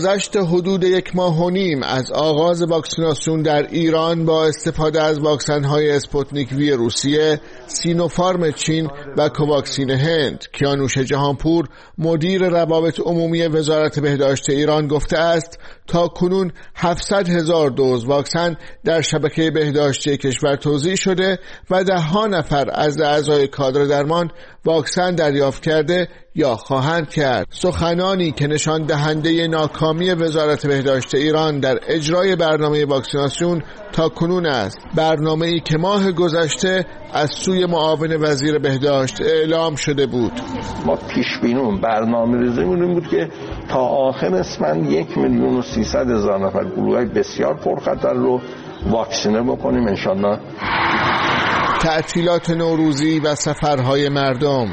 گذشت حدود 1.5 ماه از آغاز واکسیناسیون در ایران با استفاده از واکسن‌های اسپوتنیک وی روسیه، سینوفارم چین و کوواکسین هند، کیانوش جهانپور مدیر روابط عمومی وزارت بهداشت ایران گفته است تا کنون 700,000 دوز واکسن در شبکه بهداشتی کشور توزیع شده و 10 نفر از اعضای کادر درمان واکسن دریافت کرده یا خواهند کرد. سخنانی که نشان دهنده ناکامی وزارت بهداشت ایران در اجرای برنامه واکسیناسیون تا کنون است. برنامه‌ای که ماه گذشته از سوی معاون وزیر بهداشت اعلام شده بود. ما پیش بینی برنامه‌ریزیمون این بود که تا آخر اسفند 1,300,000 نفر گروه‌های بسیار پرخطر رو واکسینه بکنیم انشالله. تعطیلات نوروزی و سفرهای مردم.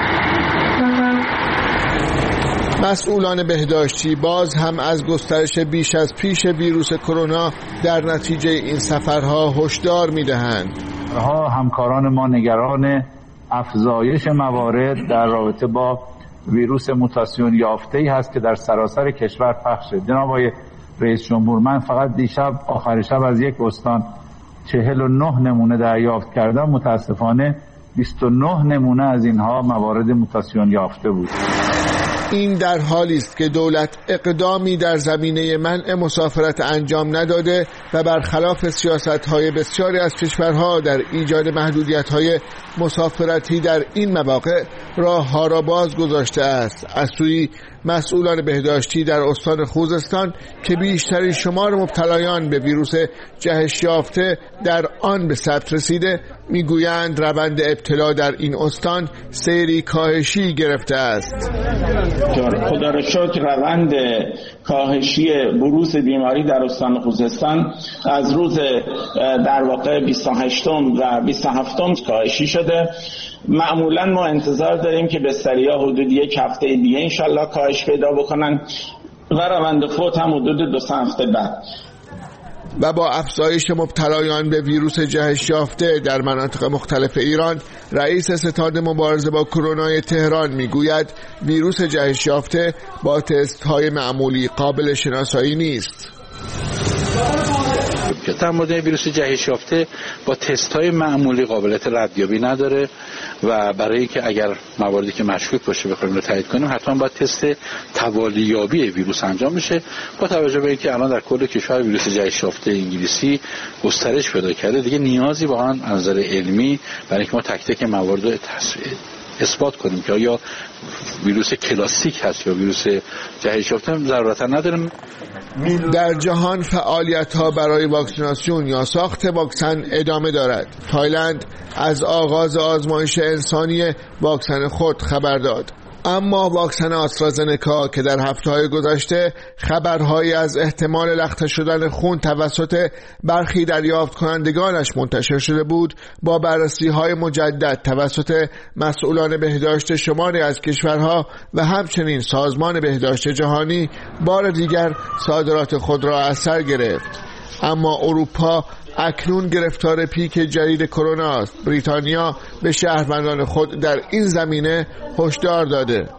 مسئولان بهداشتی باز هم از گسترش بیش از پیش ویروس کرونا در نتیجه این سفرها هشدار می‌دهند. همکاران ما نگران افزایش موارد در رابطه با ویروس موتاسیون یافته‌ای هست که در سراسر کشور پخش شده. جناب آقای رئیس جمهور، من فقط دیشب آخر شب از یک استان 49 نمونه دریافت کردم. متاسفانه 29 نمونه از اینها موارد موتاسیون یافته بود. این در حالی است که دولت اقدامی در زمینه منع مسافرت انجام نداده و برخلاف سیاست‌های بسیاری از کشورها در ایجاد محدودیت‌های مسافرتی در این مواقع راه‌ها را باز گذاشته است. از سوی مسئولان بهداشتی در استان خوزستان که بیشترین شمار مبتلایان به ویروس جهش یافته در آن به ثبت رسیده، میگویند روند ابتلا در این استان سیری کاهشی گرفته است. خدا را شکر روند کاهشی بروز بیماری در استان خوزستان از روز در واقع 28 و 27 کاهشی شده. معمولا ما انتظار داریم که بستری‌ها حدود 1 هفته دیگه انشالله کاهش پیدا بکنن و روند فوت هم حدود 2 هفته بعد. و با افزایش مبتلایان به ویروس جهش یافته در مناطق مختلف ایران، رئیس ستاد مبارزه با کرونا تهران میگوید ویروس جهش یافته با تست‌های معمولی قابل شناسایی نیست. در مورد ویروس جهش یافته با تست‌های معمولی قابلیت ردیابی نداره و برای اینکه اگر مواردی که مشکوک باشه بخوایم رو تایید کنیم حتما باید تست توالیابی ویروس انجام بشه. با توجه به اینکه الان در کل کشور ویروس جهش یافته انگلیسی گسترش پیدا کرده، دیگه نیازی واقعا از نظر علمی برای اینکه ما تک تک موارد رو اثبات کنیم که آیا ویروس کلاسیک هست یا ویروس جهش یافته ضرورتا نداریم. در جهان فعالیت‌ها برای واکسیناسیون یا ساخت واکسن ادامه دارد. تایلند از آغاز آزمایش انسانی واکسن خود خبر داد. اما واکسن آسترازنکا که در هفته‌های گذشته خبرهایی از احتمال لخته شدن خون توسط برخی دریافت کنندگانش منتشر شده بود، با بررسی‌های مجدد توسط مسئولان بهداشت شماری از کشورها و همچنین سازمان بهداشت جهانی بار دیگر صادرات خود را از سر گرفت. اما اروپا اکنون گرفتار پیک جدید کرونا است. بریتانیا به شهروندان خود در این زمینه هشدار داده.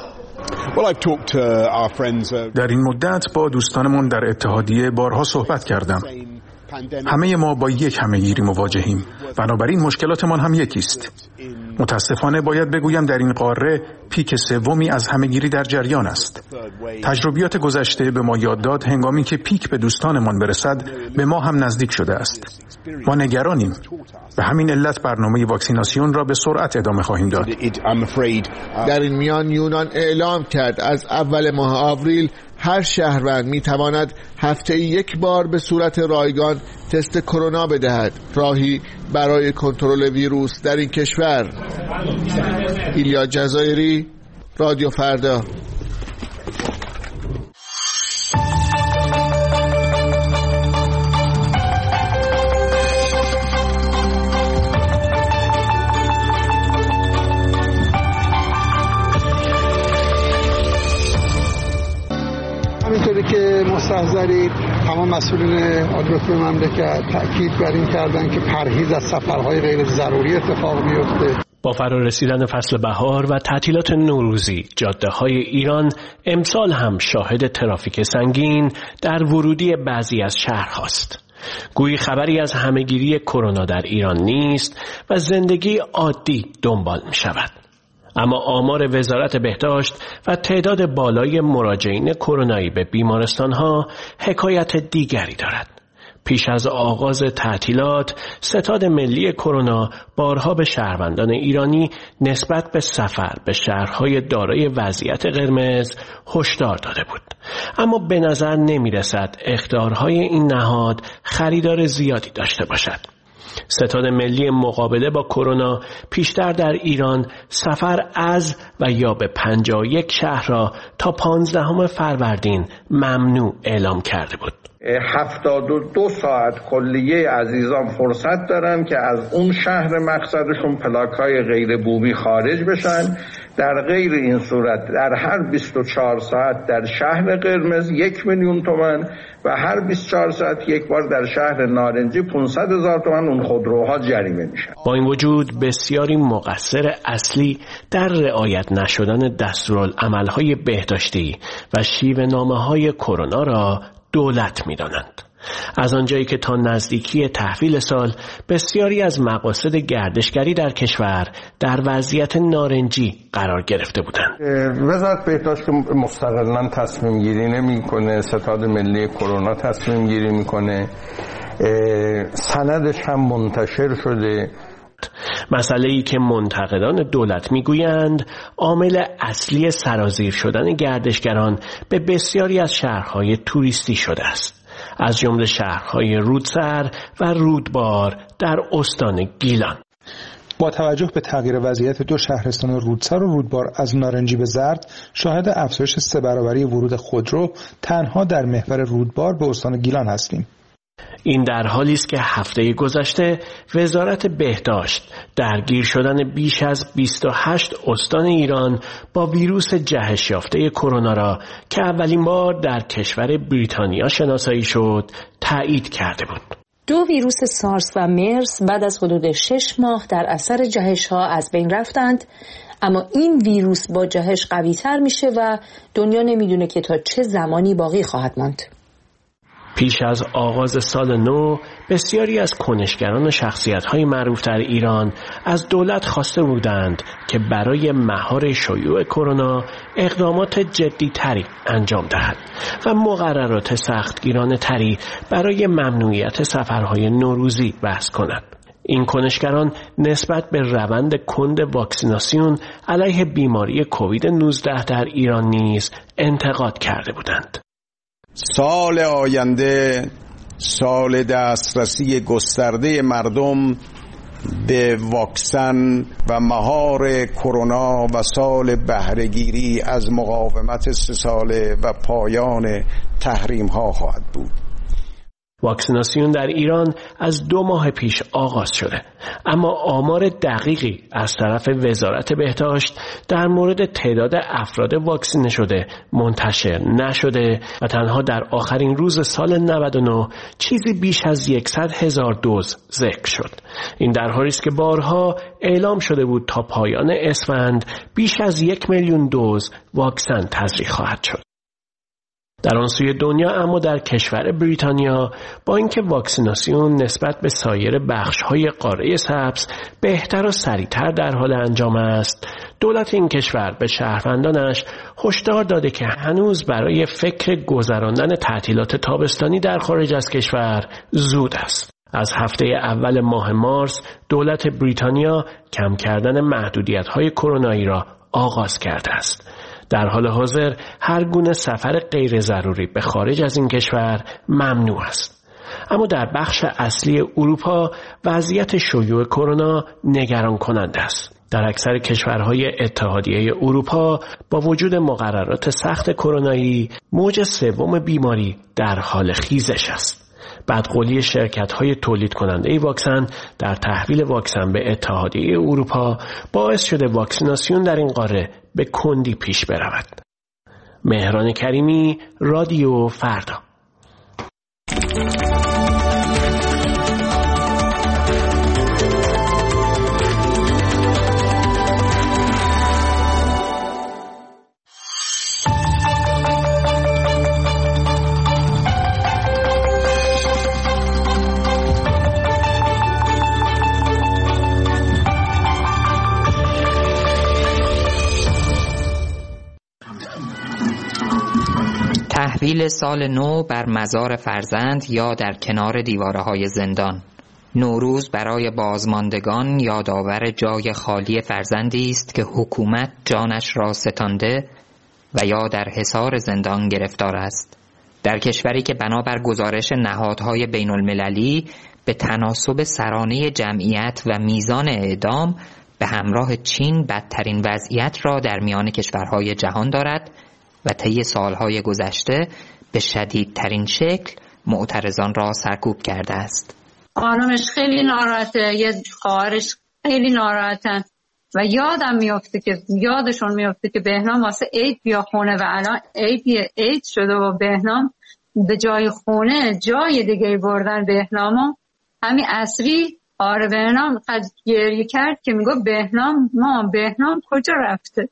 در این مدت با دوستانمون در اتحادیه بارها صحبت کردم. همه ما با یک همه‌گیری مواجهیم، بنابراین مشکلاتمان هم یکیست. متاسفانه باید بگویم در این قاره پیک سومی از همه‌گیری در جریان است. تجربیات گذشته به ما یاد داد هنگامی که پیک به دوستانمان برسد به ما هم نزدیک شده است. ما نگرانیم. به همین علت برنامه واکسیناسیون را به سرعت ادامه خواهیم داد. در این میان یونان اعلام کرد از اول ماه آوریل هر شهروند میتواند هفته‌ای 1 بار به صورت رایگان تست کرونا بدهد، راهی برای کنترل ویروس در این کشور. ایلیا جزایری، رادیو فردا. همینطوری که مستحضرید تمام مسئولین عالی‌رتبه مملکت تاکید بر این کردن که پرهیز از سفرهای غیر ضروری اتفاق میفته. با فرارسیدن فصل بهار و تعطیلات نوروزی، جاده‌های ایران امسال هم شاهد ترافیک سنگین در ورودی بعضی از شهرهاست. گویی خبری از همهگیری کرونا در ایران نیست و زندگی عادی دنبال می شود. اما آمار وزارت بهداشت و تعداد بالای مراجعین کرونایی به بیمارستان‌ها حکایت دیگری دارد. پیش از آغاز تعطیلات، ستاد ملی کرونا بارها به شهروندان ایرانی نسبت به سفر به شهرهای دارای وضعیت قرمز هشدار داده بود. اما به نظر نمی رسد اخطارهای این نهاد خریدار زیادی داشته باشد. ستاد ملی مقابله با کرونا پیشتر در ایران سفر از و یا به 51 شهر را تا 15 فروردین ممنوع اعلام کرده بود. 72 ساعت کلیه عزیزان فرصت دارن که از اون شهر مقصدشون پلاک‌های غیر بومی خارج بشن. در غیر این صورت در هر 24 ساعت در شهر قرمز 1,000,000 تومان و هر 24 ساعت یک بار در شهر نارنجی 500,000 تومان اون خودروها جریمه میشن. با این وجود بسیاری مقصر اصلی در رعایت نشدن دستورالعمل‌های بهداشتی و شیوه‌نامه‌های کرونا را دولت می‌دانند. از آنجایی که تا نزدیکی تحویل سال بسیاری از مقاصد گردشگری در کشور در وضعیت نارنجی قرار گرفته بودند. وزارت بهداشت مستقلاً تصمیم گیری نمی‌کنه، ستاد ملی کرونا تصمیم گیری می‌کنه، سندش هم منتشر شده. مسئله‌ای که منتقدان دولت میگویند عامل اصلی سرازیر شدن گردشگران به بسیاری از شهرهای توریستی شده است، از جمله شهرهای رودسر و رودبار در استان گیلان. با توجه به تغییر وضعیت دو شهرستان رودسر و رودبار از نارنجی به زرد، شاهد افزایش 3 برابری ورود خودرو تنها در محور رودبار به استان گیلان هستیم. این در حالی است که هفته گذشته وزارت بهداشت درگیر شدن بیش از 28 استان ایران با ویروس جهش یافته کرونا را که اولین بار در کشور بریتانیا شناسایی شد تایید کرده بود. 2 ویروس سارس و مرس بعد از حدود 6 ماه در اثر جهش‌ها از بین رفتند، اما این ویروس با جهش قوی‌تر میشه و دنیا نمیدونه که تا چه زمانی باقی خواهد ماند. پیش از آغاز سال نو بسیاری از کنشگران و شخصیت‌های معروف در ایران از دولت خواسته بودند که برای مهار شیوع کرونا اقدامات جدی‌تری انجام دهد و مقررات سختگیرانه‌تری برای ممنوعیت سفرهای نوروزی وضع کند. این کنشگران نسبت به روند کند واکسیناسیون علیه بیماری کووید 19 در ایران نیز انتقاد کرده بودند. سال آینده سال دسترسی گسترده مردم به واکسن و مهار کرونا و سال بهره‌گیری از مقاومت 3 ساله و پایان تحریم ها خواهد بود. واکسیناسیون در ایران از 2 ماه پیش آغاز شده، اما آمار دقیقی از طرف وزارت بهداشت در مورد تعداد افراد واکسینه شده منتشر نشده و تنها در آخرین روز سال 99 چیزی بیش از 100,000 دوز ذکر شد. این در حالی است که بارها اعلام شده بود تا پایان اسفند بیش از 1,000,000 دوز واکسن تزریق خواهد شد. در آن سوی دنیا اما در کشور بریتانیا با اینکه واکسیناسیون نسبت به سایر بخش‌های قاره سبز بهتر و سریعتر در حال انجام است، دولت این کشور به شهروندانش هشدار داده که هنوز برای فکر گذراندن تعطیلات تابستانی در خارج از کشور زود است. از هفته اول ماه مارس دولت بریتانیا کم کردن محدودیت‌های کرونایی را آغاز کرده است. در حال حاضر هر گونه سفر غیر ضروری به خارج از این کشور ممنوع است. اما در بخش اصلی اروپا وضعیت شیوع کرونا نگران کننده است. در اکثر کشورهای اتحادیه اروپا با وجود مقررات سخت کرونایی موج 3 بیماری در حال خیزش است. بدقولی شرکت‌های تولید کننده واکسن در تحویل واکسن به اتحادیه اروپا باعث شده واکسیناسیون در این قاره به کندی پیش برود. مهران کریمی، رادیو فردا. تعطیل سال نو بر مزار فرزند یا در کنار دیواره‌های زندان. نوروز برای بازماندگان یادآور جای خالی فرزندی است که حکومت جانش را ستانده و یا در حصار زندان گرفتار است. در کشوری که بنابر گزارش نهادهای بین المللی به تناسب سرانه جمعیت و میزان اعدام به همراه چین بدترین وضعیت را در میان کشورهای جهان دارد و طی سالهای گذشته به شدیدترین شکل معترضان را سرکوب کرده است. خانمش خیلی ناراحته، یه خواهرش خیلی ناراحتن و یادشون میفته که بهنام واسه عید بیا خونه و الان عید شده و بهنام به جای خونه جای دیگه بردن بهنامو. همین عصری بهنام قد گریه کرد که میگو بهنام کجا رفته،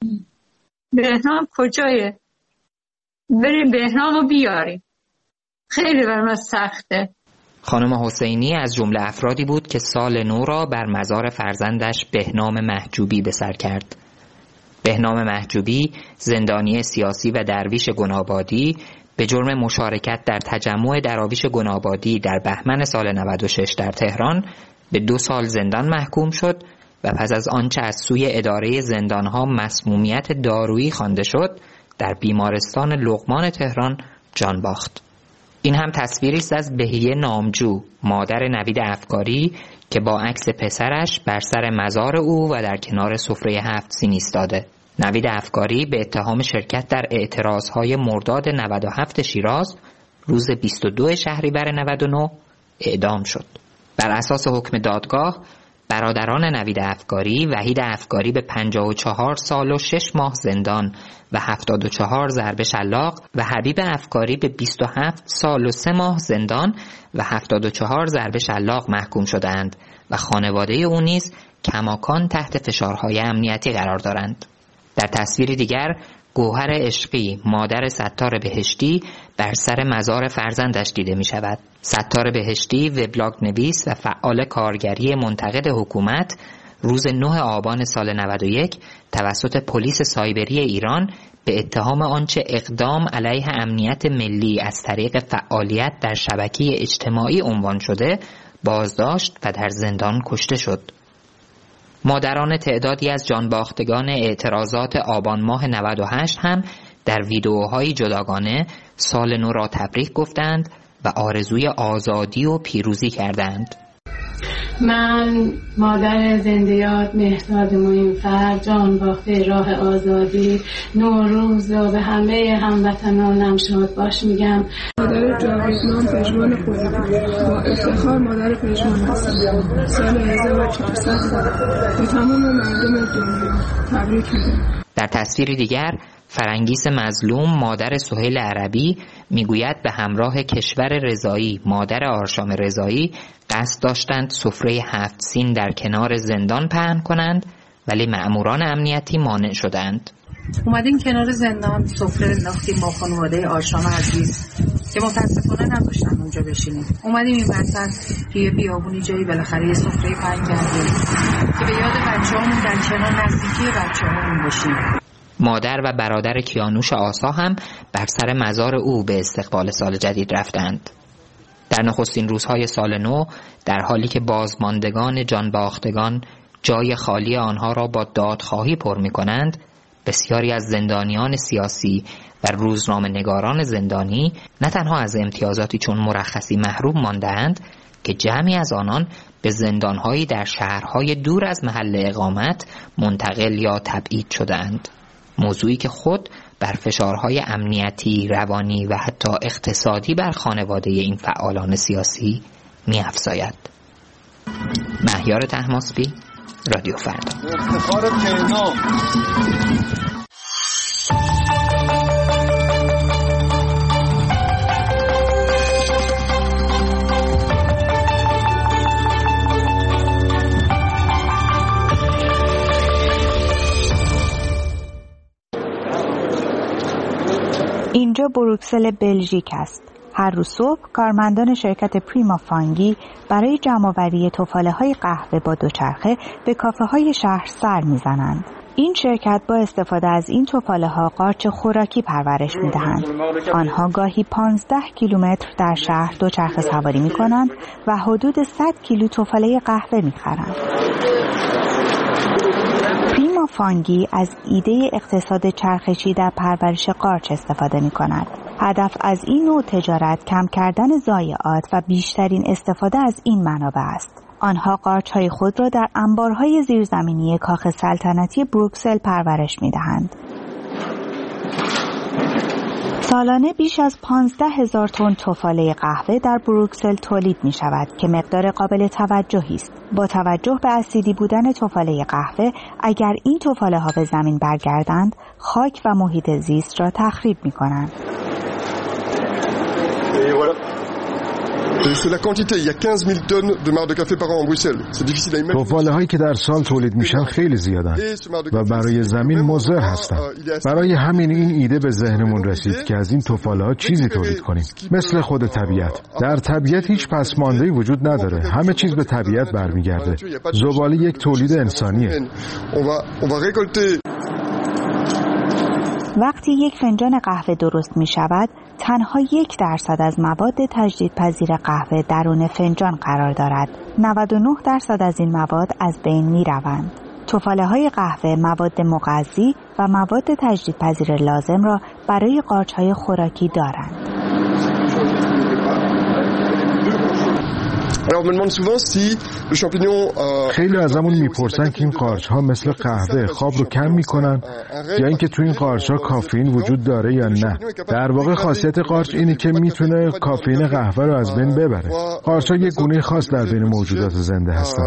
بهنام کجایه، بریم بهنامو بیاریم. خیلی برام سخته. خانم حسینی از جمله افرادی بود که سال نو را بر مزار فرزندش بهنام محجوبی به سر کرد. بهنام محجوبی زندانی سیاسی و درویش گنابادی به جرم مشارکت در تجمع دراویش گنابادی در بهمن سال 96 در تهران به 2 سال زندان محکوم شد و پس از آنچه از سوی اداره زندانها مسمومیت دارویی خوانده شد در بیمارستان لقمان تهران جان باخت. این هم تصویری است از بهیه نامجو، مادر نوید افکاری که با عکس پسرش بر سر مزار او و در کنار سفره 7 سین ایستاده. نوید افکاری به اتهام شرکت در اعتراضهای مرداد 97 شیراز روز 22 شهریور 99 اعدام شد. بر اساس حکم دادگاه برادران نوید افکاری، وحید افکاری به 54 سال و 6 ماه زندان و 74 ضرب شلاق و حبیب افکاری به 27 سال و 3 ماه زندان و 74 ضرب شلاق محکوم شدند و خانواده او نیز کماکان تحت فشارهای امنیتی قرار دارند. در تصویر دیگر گوهر عشقی، مادر ستار بهشتی، بر سر مزار فرزندش دیده می شود. ستار بهشتی وبلاگ نویس و فعال کارگری منتقد حکومت روز 9 آبان سال 91 توسط پلیس سایبری ایران به اتهام آنچه اقدام علیه امنیت ملی از طریق فعالیت در شبکه اجتماعی عنوان شده بازداشت و در زندان کشته شد. مادران تعدادی از جانباختگان اعتراضات آبان ماه 98 هم در ویدئوهای جداگانه سال نو را تبریک گفتند و آرزوی آزادی و پیروزی کردند. من مادر زنده‌یاد مهرداد معین‌فر، جان باخته راه آزادی، نوروز را به همه هموطنانم شاد باش میگم. مادر جاویدنام پژمان خودی با افتخار مادر پژمان هستم. سال 1400 به تمام مردم دنیا تبریک میگم. در تصویر دیگر فرنگیس مظلوم، مادر سهیل عربی، میگوید به همراه کشور رضایی، مادر آرشام رضایی، قصد داشتند سفره 7 سین در کنار زندان پهن کنند ولی مأموران امنیتی مانع شدند. اومدیم کنار زندان سفره انداختیم با خانواده آرشام عزیز که متاسفانه نذاشتن اونجا بشینیم. اومدیم این وسط توی بیابونی جایی بالاخره یه سفره پهن کردیم که به یاد بچه‌هامون در کنار نزدیکی بچه‌هامون باشیم. مادر و برادر کیانوش آسا هم بر سر مزار او به استقبال سال جدید رفتند. در نخستین روزهای سال نو، در حالی که بازماندگان جانباختگان جای خالی آنها را با دادخواهی پر می‌کنند، بسیاری از زندانیان سیاسی و روزنامه‌نگاران زندانی نه تنها از امتیازاتی چون مرخصی محروم مانده‌اند که جمعی از آنان به زندان‌هایی در شهرهای دور از محل اقامت منتقل یا تبعید شدند. موضوعی که خود بر فشارهای امنیتی، روانی و حتی اقتصادی بر خانواده این فعالان سیاسی می‌افزاید. مهیار طهماسبی، رادیو فردا. افتخار بهنام. اینجا بروکسل بلژیک است. هر روز صبح کارمندان شرکت پریما فانگی برای جمع‌آوری تفاله‌های قهوه با دوچرخه به کافه‌های شهر سر می‌زنند. این شرکت با استفاده از این تفاله‌ها قارچ خوراکی پرورش می‌دهند. آنها گاهی 15 کیلومتر در شهر دوچرخه سواری می‌کنند و حدود 100 کیلو تفاله قهوه می‌خرند. پریما فانگی از ایده اقتصاد چرخشی در پرورش قارچ استفاده می‌کند. هدف از این نوع تجارت کم کردن ضایعات و بیشترین استفاده از این منابع است. آنها قارچ‌های خود را در انبارهای زیرزمینی کاخ سلطنتی بروکسل پرورش می‌دهند. سالانه بیش از 15,000 تن تفاله قهوه در بروکسل تولید می‌شود که مقدار قابل توجهی است. با توجه به اسیدی بودن تفاله قهوه، اگر این تفاله‌ها به زمین برگردند، خاک و محیط زیست را تخریب می‌کنند. تفاله هایی که در سال تولید میشن خیلی زیادن و برای زمین مضر هستن. برای همین این ایده به ذهنمون رسید که از این تفاله ها چیزی تولید کنیم، مثل خود طبیعت. در طبیعت هیچ پسماندهی وجود نداره، همه چیز به طبیعت برمیگرده. زباله یک تولید انسانیه. وقتی یک فنجان قهوه درست می شود، تنها 1% از مواد تجدیدپذیر قهوه درون فنجان قرار دارد. 99% از این مواد از بین می روند. تفاله های قهوه مواد مغذی و مواد تجدیدپذیر لازم را برای قارچ های خوراکی دارند. خیلی ازمون میپرسن که این قارچ ها مثل قهوه خواب رو کم میکنن یا اینکه تو این قارچ ها کافئین وجود داره یا نه. در واقع خاصیت قارچ اینه که میتونه کافئین قهوه رو از بین ببره. قارچ ها یک گونه خاص در بین موجودات زنده هستن.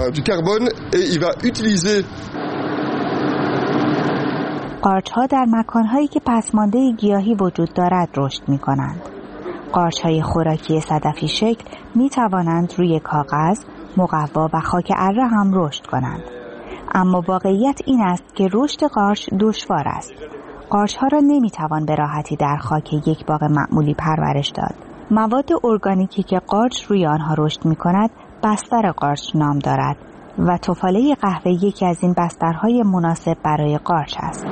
قارچ ها در مکان هایی که پسمانده گیاهی وجود دارد رشد میکنند. قارچ‌های خوراکی صدفی شکل می توانند روی کاغذ، مقوا و خاک اره هم رشد کنند. اما واقعیت این است که رشد قارچ دشوار است. قارچ‌ها را نمی توان به راحتی در خاک یک باغ معمولی پرورش داد. مواد ارگانیکی که قارچ روی آنها رشد می کند بستر قارچ نام دارد و تفاله قهوه یکی از این بسترهای مناسب برای قارچ است.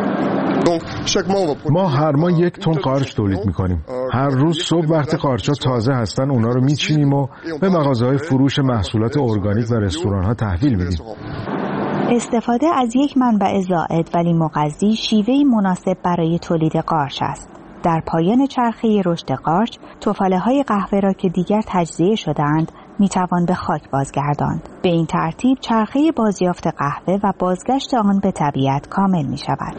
ما هر ماه 1 تن قارچ تولید میکنیم. هر روز صبح وقتی قارچ‌ها تازه هستن اونا رو میچینیم و به مغازه‌های فروش محصولات ارگانیک و رستوران‌ها تحویل میدیم. استفاده از یک منبع زائد ولی مغذی شیوهی مناسب برای تولید قارچ است. در پایان چرخه رشد قارچ، تفاله‌های قهوه را که دیگر تجزیه شده‌اند میتوان به خاک بازگرداند. به این ترتیب چرخه بازیافت قهوه و بازگشت آن به طبیعت کامل میشود.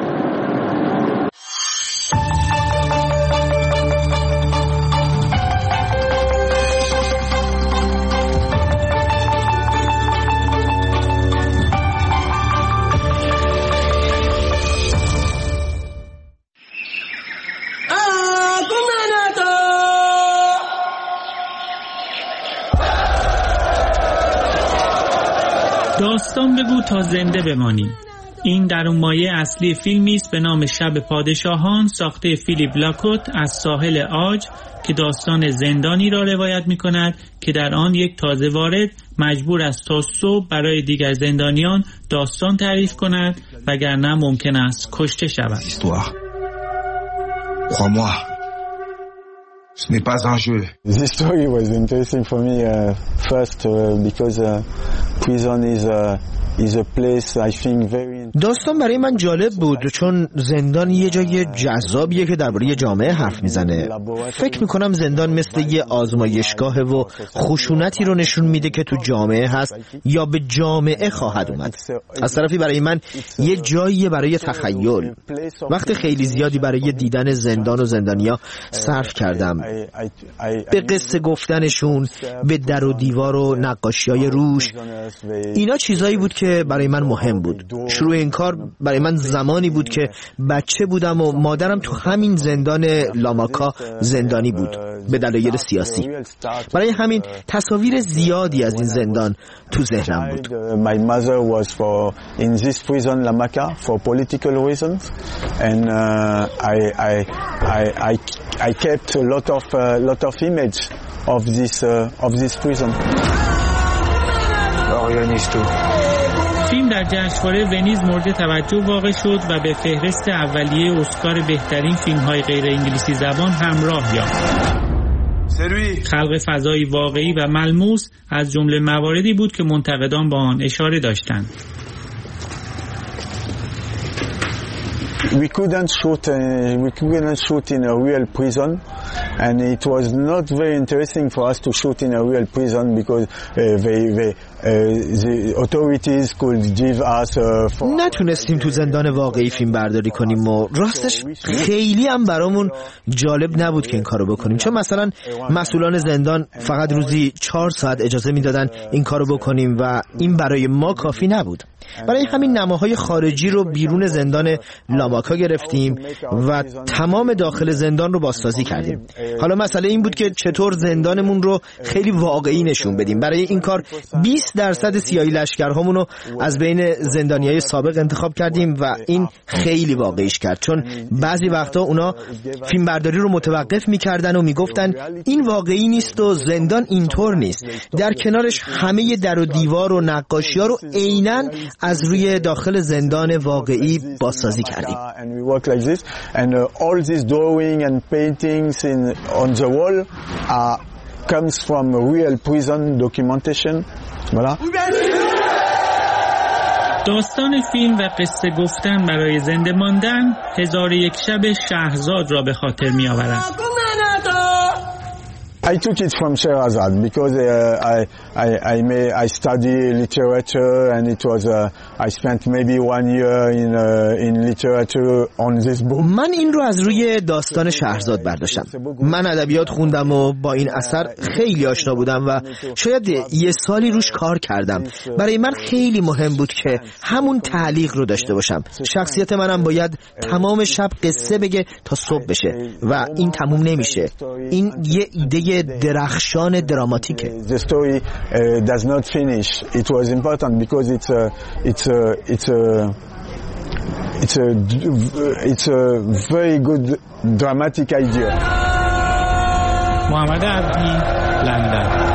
داستان بگو تا زنده بمانیم. این درونمایه اصلی فیلمی است به نام شب پادشاهان ساخته فیلیپ لاکوت از ساحل عاج که داستان زندانی را روایت می کند که در آن یک تازه وارد مجبور است تا صبح برای دیگر زندانیان داستان تعریف کند وگرنه ممکن است کشته شود. Ce n'est pas un jeu. This story was interesting for me first because prison is a place I think very. داستان برای من جالب بود چون زندان یه جای جذابیه که درباره جامعه حرف میزنه. فکر میکنم زندان مثل یه آزمایشگاهه و خشونتی رو نشون میده که تو جامعه هست یا به جامعه خواهد اومد. از طرفی برای من یه جاییه برای تخیل. وقت خیلی زیادی برای دیدن زندان و زندانیا صرف کردم. به قصه گفتنشون، به در و دیوار و نقاشی‌های روش. اینا چیزایی بود که برای من مهم بود. شروع این کار برای من زمانی بود که بچه بودم و مادرم تو همین زندان لاماکا زندانی بود به دلایل سیاسی. برای همین تصاویر زیادی از این زندان تو ذهنم بود. My mother was in this prison Lamaka for political reasons and I kept a lot of image of this prison. Orionisto. فیلم در جشنواره ونیز مورد توجه واقع شد و به فهرست اولیه اسکار بهترین فیلم‌های غیر انگلیسی زبان همراه یافت. خلق فضایی واقعی و ملموس از جمله مواردی بود که منتقدان با آن اشاره داشتند. We couldn't shoot in a real prison, and it was not very interesting for us to shoot in a real prison because the authorities could give us نتونستیم تو زندان واقعی فیلم برداری کنیم و راستش خیلی هم برامون جالب نبود که این کارو بکنیم، چون مثلا مسئولان زندان فقط روزی 4 ساعت اجازه میدادن این کارو بکنیم و این برای ما کافی نبود. برای همین نماهای خارجی رو بیرون زندان لاماکا گرفتیم و تمام داخل زندان رو بازسازی کردیم. حالا مسئله این بود که چطور زندانمون رو خیلی واقعی نشون بدیم. برای این کار 20% سیاهی لشکرهامون رو از بین زندانیای سابق انتخاب کردیم و این خیلی واقعیش کرد، چون بعضی وقتا اونا فیلم برداری رو متوقف میکردن و میگفتن این واقعی نیست و زندان اینطور نیست. در کنارش همه در و دیوار و نقاشی‌ها رو عیناً از روی داخل زندان واقعی بازسازی کردیم. comes from real prison documentation. داستان فیلم و قصه گفتن برای زنده ماندن 1001 شب شهرزاد را به خاطر می آورد. I took it from Sherazad because I study literature, and it was I spent maybe 1 year in literature on this book. من این رو از روی داستان شهرزاد برداشتم. من ادبیات خوندم و با این اثر خیلی آشنا بودم و شاید 1 سالی روش کار کردم. برای من خیلی مهم بود که همون تعلیق رو داشته باشم. شخصیت منم باید تمام شب قصه بگه تا صبح بشه و این تموم نمیشه. این یه ایده درخشان دراماتیکه. The story does not finish. It was important because it's a very good dramatic idea. محمد عبدی، لندن.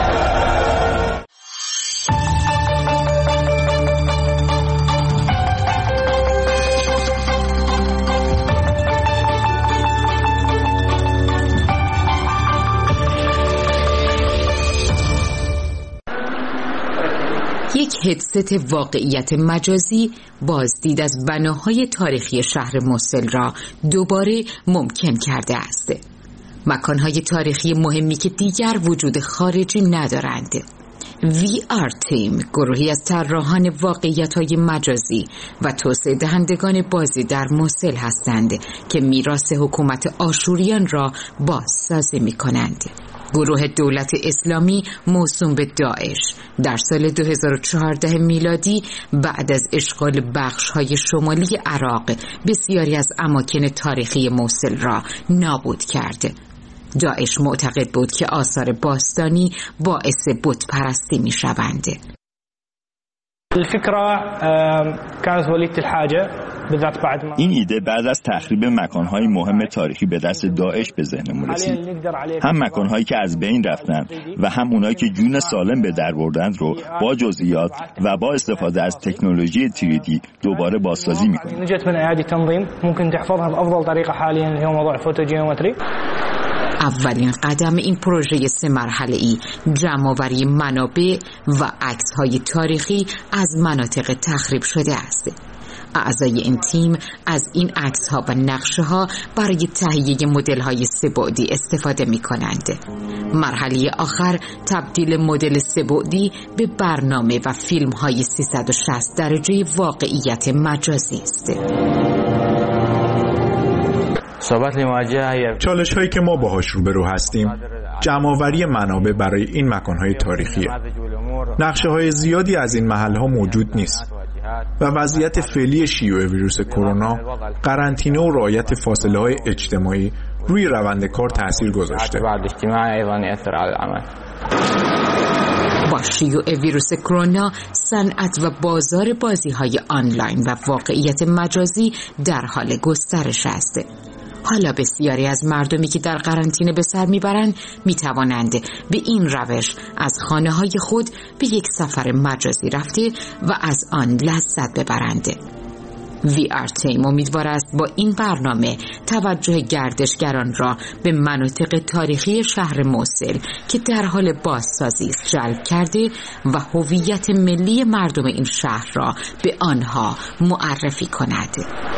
یک هدست واقعیت مجازی بازدید از بناهای تاریخی شهر موصل را دوباره ممکن کرده است. مکانهای تاریخی مهمی که دیگر وجود خارجی ندارند. VR تیم گروهی از طراحان واقعیت‌های مجازی و توسعه دهندگان بازی در موصل هستند که میراث حکومت آشوریان را بازسازی می‌کنند. گروه دولت اسلامی موسوم به داعش در سال 2014 میلادی بعد از اشغال بخش‌های شمالی عراق بسیاری از اماکن تاریخی موصل را نابود کرد. داعش معتقد بود که آثار باستانی باعث بت پرستی می شوند. این ایده بعد از تخریب مکانهای مهم تاریخی به دست داعش به ذهنمون رسید. هم مکانهایی که از بین رفتن و هم اونایی که جون سالم به در بردند رو با جزئیات و با استفاده از تکنولوژی 3D دوباره بازسازی می‌کنیم. اولین قدم این پروژه 3 مرحله‌ای جمع‌آوری منابع و عکس‌های تاریخی از مناطق تخریب شده است. اعضای این تیم از این عکس‌ها و نقشه‌ها برای تهیه مدل‌های 3 بعدی استفاده می‌کنند. مرحله آخر تبدیل مدل 3 بعدی به برنامه و فیلم‌های 360 درجه واقعیت مجازی است. چالش هایی که ما باهاش روبرو هستیم جمع‌آوری منابع برای این مکانهای تاریخیه. نقشه های زیادی از این محل ها موجود نیست و وضعیت فعلی شیوع ویروس کرونا قرنطینه و رعایت فاصله های اجتماعی روی روند کار تأثیر گذاشته. با شیوع ویروس کرونا صنعت و بازار بازی‌های آنلاین و واقعیت مجازی در حال گسترش است. حالا بسیاری از مردمی که در قرنطینه به سر میبرند میتوانند به این روش از خانه‌های خود به یک سفر مجازی رفته و از آن لذت ببرند. VR تیم امیدوار است با این برنامه توجه گردشگران را به مناطق تاریخی شهر موصل که در حال بازسازی است جلب کرده و هویت ملی مردم این شهر را به آنها معرفی کند.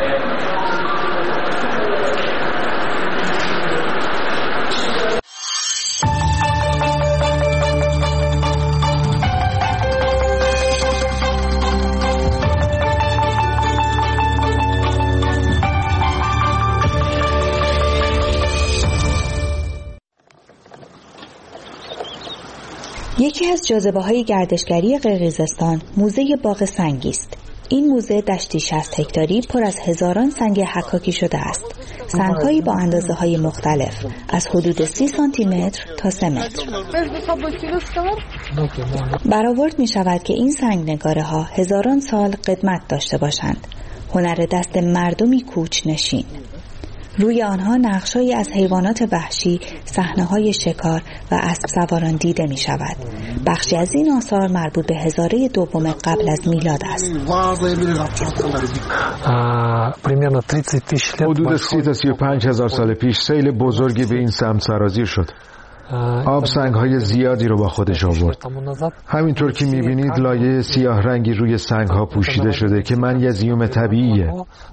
یکی از جاذبه‌های گردشگری قرقیزستان موزه باغ سنگی است. این موزه دشتی 60 هکتاری پر از هزاران سنگ حکاکی شده است. سنگ‌هایی با اندازه‌های مختلف از حدود 30 سانتی متر تا 3 متر. برآورد می‌شود که این سنگ نگاره‌ها هزاران سال قدمت داشته باشند. هنر دست مردمی کوچ‌نشین. روی آنها نقش‌هایی از حیوانات وحشی، صحنه‌های شکار و اسب سواران دیده می‌شود. بخشی از این آثار مربوط به هزاره دوم قبل از میلاد است. حدود 30 تا 35 هزار سال پیش سیل بزرگی به این سمت سرازیر شد. آب سنگ‌های زیادی رو با خودش آورد. همینطور که می‌بینید لایه سیاه رنگی روی سنگ‌ها پوشیده شده که منیزیم طبیعیه.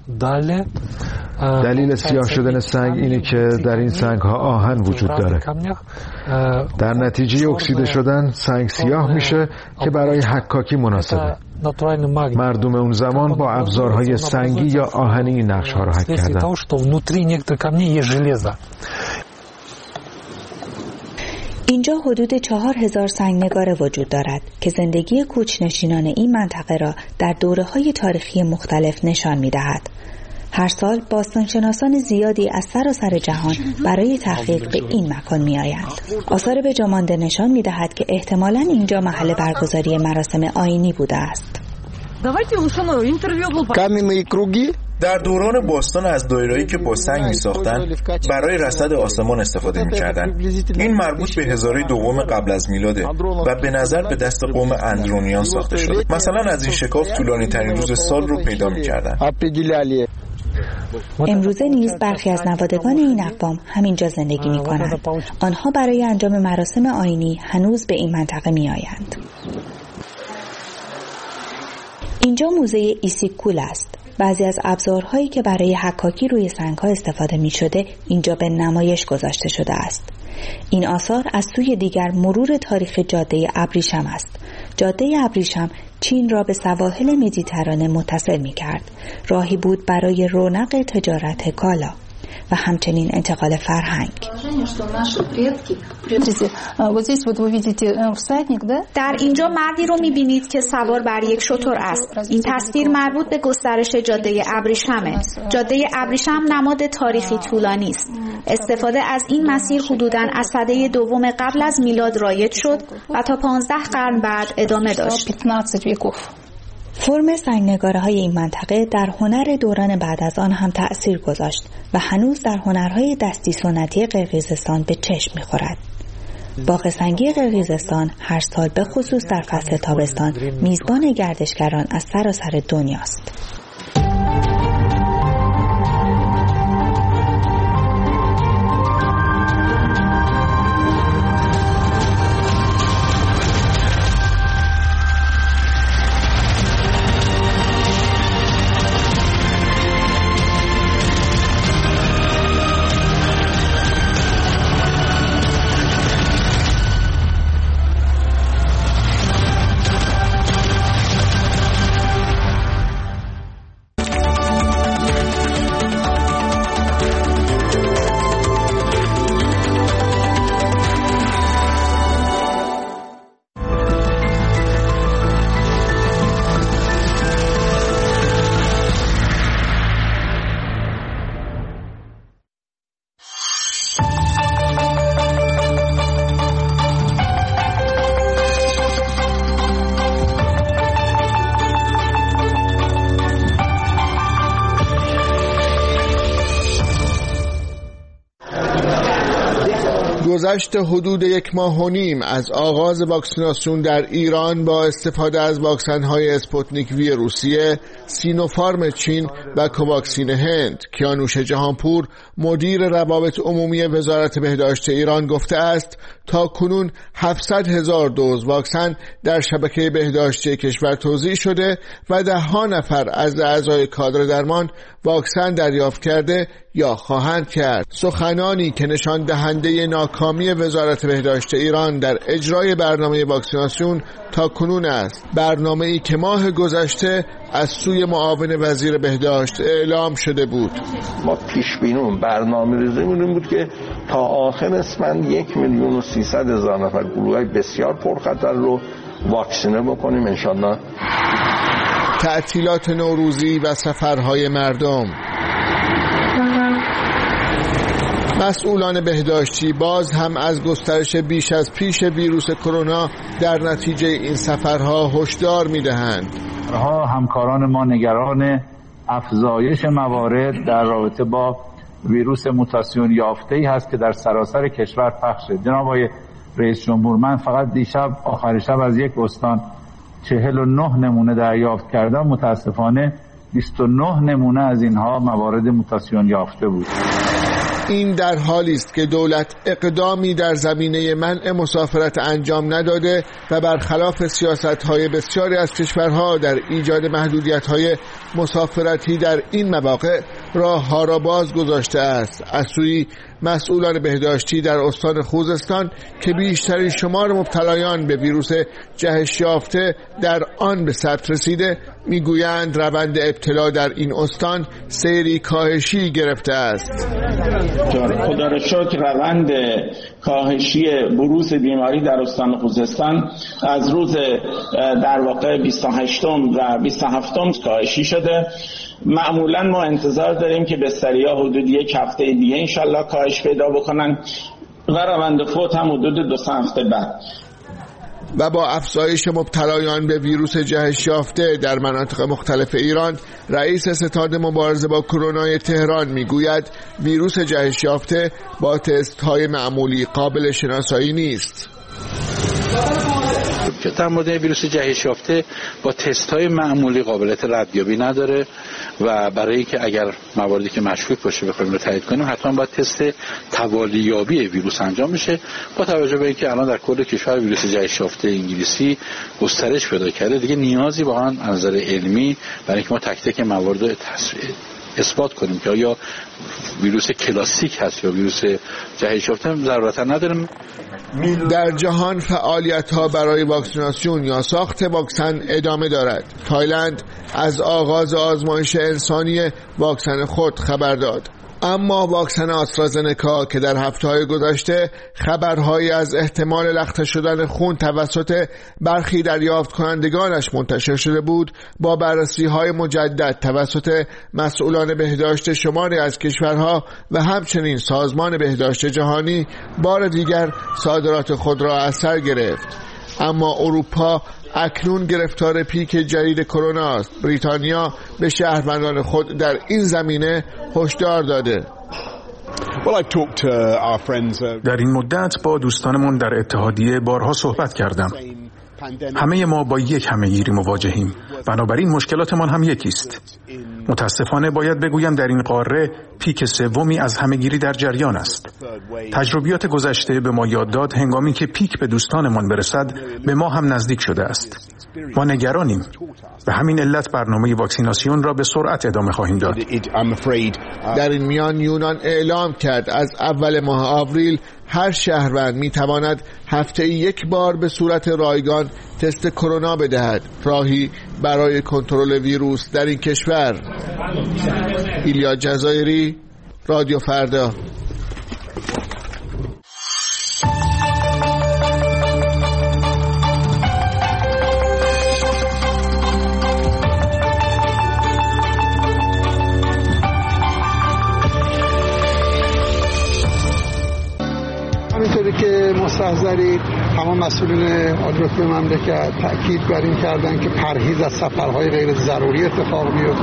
دلیل سیاه شدن سنگ اینه که در این سنگ‌ها آهن وجود داره. در نتیجه اکسیده شدن سنگ سیاه میشه که برای حکاکی مناسبه. مردم اون زمان با ابزارهای سنگی یا آهنی این نقش‌ها رو حک کردن. اینجا حدود 4000 سنگنگاره وجود دارد که زندگی کوچ‌نشینان این منطقه را در دوره‌های تاریخی مختلف نشان می‌دهد. هر سال باستانشناسان زیادی از سراسر جهان برای تحقیق به این مکان می‌آیند. آثار به جا مانده نشان می‌دهد که احتمالاً اینجا محل برگزاری مراسم آیینی بوده است. در دوران باستان از دایره‌ای که با سنگ می‌ساختند برای رصد آسمان استفاده می‌کردند. این مربوط به هزاره دوم قبل از میلاده و به نظر به دست قوم اندرونیان ساخته شده. مثلا از این شکاف طولانی‌ترین روز سال رو پیدا می‌کردند. امروزه نیز برخی از نوادگان این اقوام همینجا زندگی می‌کنند. آنها برای انجام مراسم آیینی هنوز به این منطقه می‌آیند. اینجا موزه ایسیکول است. بعضی از ابزارهایی که برای حکاکی روی سنگ‌ها استفاده می‌شده اینجا به نمایش گذاشته شده است. این آثار از سوی دیگر مرور تاریخ جاده ابریشم است. جاده ابریشم چین را به سواحل مدیترانه متصل می‌کرد. راهی بود برای رونق تجارت کالا و همچنین انتقال فرهنگ. در اینجا مردی رو می‌بینید که سوار بر یک شتر است. این تصویر مربوط به گسترش جاده ابریشمه. جاده ابریشم نماد تاریخی طولانی است. استفاده از این مسیر حدوداً از سده دوم قبل از میلاد رایج شد و تا 15 قرن بعد ادامه داشت. فرم سنگنگاره‌های این منطقه در هنر دوران بعد از آن هم تأثیر گذاشت و هنوز در هنرهای دستی سنتی قرقیزستان به چشم می‌خورد. باغ سنگی قرقیزستان هر سال به خصوص در فصل تابستان میزبان گردشگران از سراسر دنیاست. گذشت حدود 1.5 ماه از آغاز واکسیناسیون در ایران با استفاده از واکسن‌های اسپوتنیک وی روسیه، سینوفارم چین و کوواکسین هند، کیانوش جهانپور مدیر روابط عمومی وزارت بهداشت ایران گفته است تا کنون 700,000 دوز واکسن در شبکه بهداشتی کشور توزیع شده و 10 نفر از اعضای کادر درمان واکسن دریافت کرده یا خواهند کرد. سخنانی که نشان دهنده ناکامی وزارت بهداشت ایران در اجرای برنامه واکسیناسیون تا کنون است. برنامه‌ای که ماه گذشته از سوی معاون وزیر بهداشت اعلام شده بود. ما پیش بینیم برنامه‌ریزیمون بود که تا آخر اسفند 1,300,000 نفر گروه‌های بسیار پرخطر رو واکسینه بکنیم انشالله. تعطیلات نوروزی و سفرهای مردم. مسئولان بهداشتی باز هم از گسترش بیش از پیش ویروس کرونا در نتیجه این سفرها هشدار می‌دهند. همکاران ما نگران افزایش موارد در رابطه با ویروس موتاسیون یافته‌ای هست که در سراسر کشور پخش شد. جناب آقای رئیس جمهور، من فقط دیشب آخر شب از یک استان 49 نمونه دریافت کردم. متاسفانه 29 نمونه از اینها موارد موتاسیون یافته بود. این در حالی است که دولت اقدامی در زمینه منع مسافرت انجام نداده و برخلاف سیاست‌های بسیاری از کشورها در ایجاد محدودیت‌های مسافرتی در این مواقع راه‌ها را باز گذاشته است. از سوی مسئولان بهداشتی در استان خوزستان که بیشترین شمار مبتلایان به ویروس جهش یافته در آن به ثبت رسیده، میگویند روند ابتلا در این استان سیری کاهشی گرفته است. خدا را شکر روند کاهشی بروز بیماری در استان خوزستان از روز در واقع 28 و 27 کاهشی شده. معمولا ما انتظار داریم که بستری‌ها حدود 1 هفته دیگه انشالله کاهش پیدا بکنن و روند فوت هم حدود 2 هفته بعد. و با افزایش مبتلایان به ویروس جهش یافته در مناطق مختلف ایران، رئیس ستاد مبارزه با کرونا تهران میگوید ویروس جهش یافته با تست‌های معمولی قابل شناسایی نیست. در مورد ویروس جهش یافته با تست‌های معمولی قابلیت ردیابی نداره و برای اینکه اگر مواردی که مشکوک باشه بخوایم رو تایید کنیم حتما باید تست توالیابی ویروس انجام بشه. با توجه به اینکه الان در کل کشور ویروس جهش یافته انگلیسی گسترش پیدا کرده، دیگه نیازی واقعا از نظر علمی برای اینکه ما تک تک موارد رو اثبات کنیم که آیا ویروس کلاسیک هست یا ویروس جهش یافته ضرورتا نداریم. در جهان فعالیت‌ها برای واکسیناسیون یا ساخت واکسن ادامه دارد. تایلند از آغاز آزمایش انسانی واکسن خود خبر داد. اما واکسن آسترازنکا که در هفته‌های گذشته خبرهایی از احتمال لخته شدن خون توسط برخی دریافت کنندگانش منتشر شده بود، با بررسی‌های مجدد توسط مسئولان بهداشت شماری از کشورها و همچنین سازمان بهداشت جهانی بار دیگر صادرات خود را از سر گرفت. اما اروپا اکنون گرفتار پیک جدید کرونا است. بریتانیا به شهروندان خود در این زمینه هشدار داده. در این مدت با دوستانمون در اتحادیه بارها صحبت کردم. همه ما با یک همه‌گیری مواجهیم، بنابراین مشکلاتمان هم یکیست. متاسفانه باید بگویم در این قاره پیک سومی از همه‌گیری در جریان است. تجربیات گذشته به ما یاد داد هنگامی که پیک به دوستانمان برسد به ما هم نزدیک شده است. ما نگرانیم. به همین علت برنامه واکسیناسیون را به سرعت ادامه خواهیم داد. در این میان یونان اعلام کرد از اول ماه آوریل هر شهروند میتواند هفته‌ای 1 بار به صورت رایگان تست کرونا بدهد، راهی برای کنترل ویروس در این کشور. ایلیا جزایری، رادیو فردا. همینطوری که مستحضرید تمام مسئولین آدرس مملکت تاکید بر این کردن که پرهیز از سفرهای غیر ضروری اتفاق میفته.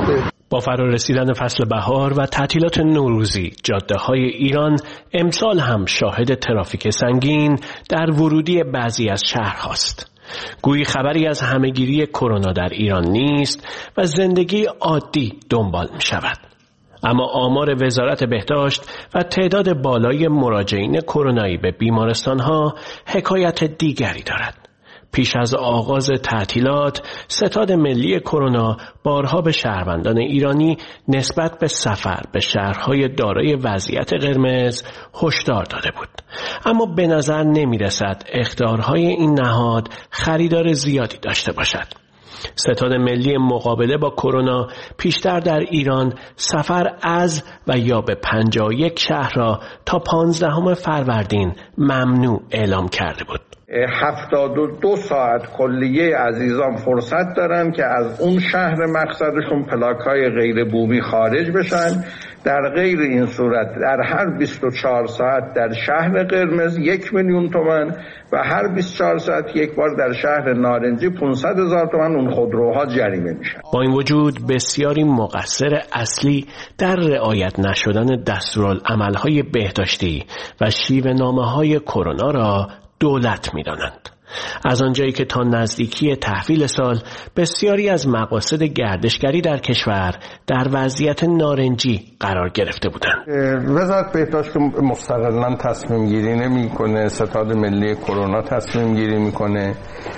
با فرارسیدن فصل بهار و تعطیلات نوروزی، جاده‌های ایران امسال هم شاهد ترافیک سنگین در ورودی بعضی از شهرهاست. گویی خبری از همهگیری کرونا در ایران نیست و زندگی عادی دنبال می شود. اما آمار وزارت بهداشت و تعداد بالای مراجعین کرونایی به بیمارستان‌ها حکایت دیگری دارد. پیش از آغاز تعطیلات، ستاد ملی کرونا بارها به شهروندان ایرانی نسبت به سفر به شهرهای دارای وضعیت قرمز هشدار داده بود. اما به نظر نمی رسد اخطارهای این نهاد خریدار زیادی داشته باشد. ستاد ملی مقابله با کرونا پیشتر در ایران سفر از و یا به 51 شهر را تا 15 فروردین ممنوع اعلام کرده بود. 72 ساعت کلیه عزیزان فرصت دارن که از اون شهر مقصدشون پلاک‌های غیر بومی خارج بشن. در غیر این صورت در هر 24 ساعت در شهر قرمز 1,000,000 تومان و هر 24 ساعت یک بار در شهر نارنجی 500,000 تومان اون خودروها جریمه میشن. با این وجود بسیاری مقصر اصلی در رعایت نشدن دستورالعمل‌های بهداشتی و شیوه‌نامه‌های کرونا را دولت می‌دانند. از آنجایی که تا نزدیکی تحویل سال بسیاری از مقاصد گردشگری در کشور در وضعیت نارنجی قرار گرفته بودند. وزارت بهداشت مستقلاً تصمیم گیری نمی‌کنه، ستاد ملی کرونا تصمیم گیری می‌کنه،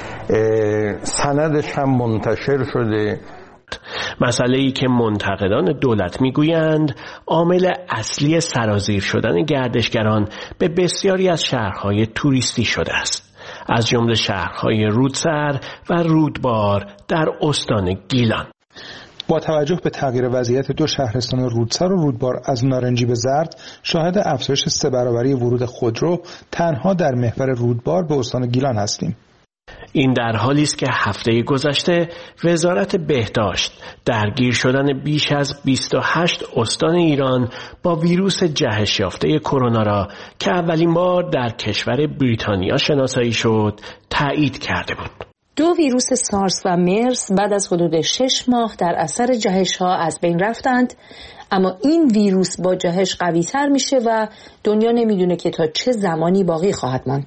سندش هم منتشر شده. مسئله‌ای که منتقدان دولت میگویند عامل اصلی سرازیر شدن گردشگران به بسیاری از شهرهای توریستی شده است، از جمله شهرهای رودسر و رودبار در استان گیلان. با توجه به تغییر وضعیت دو شهرستان رودسر و رودبار از نارنجی به زرد، شاهد افزایش 3 برابری ورود خودرو تنها در محور رودبار به استان گیلان هستیم. این در حالی است که هفته گذشته وزارت بهداشت درگیر شدن بیش از 28 استان ایران با ویروس جهش یافته کرونا را که اولین بار در کشور بریتانیا شناسایی شد تایید کرده بود. 2 ویروس سارس و مرس بعد از حدود 6 ماه در اثر جهش‌ها از بین رفتند، اما این ویروس با جهش قوی‌تر میشه و دنیا نمیدونه که تا چه زمانی باقی خواهد ماند.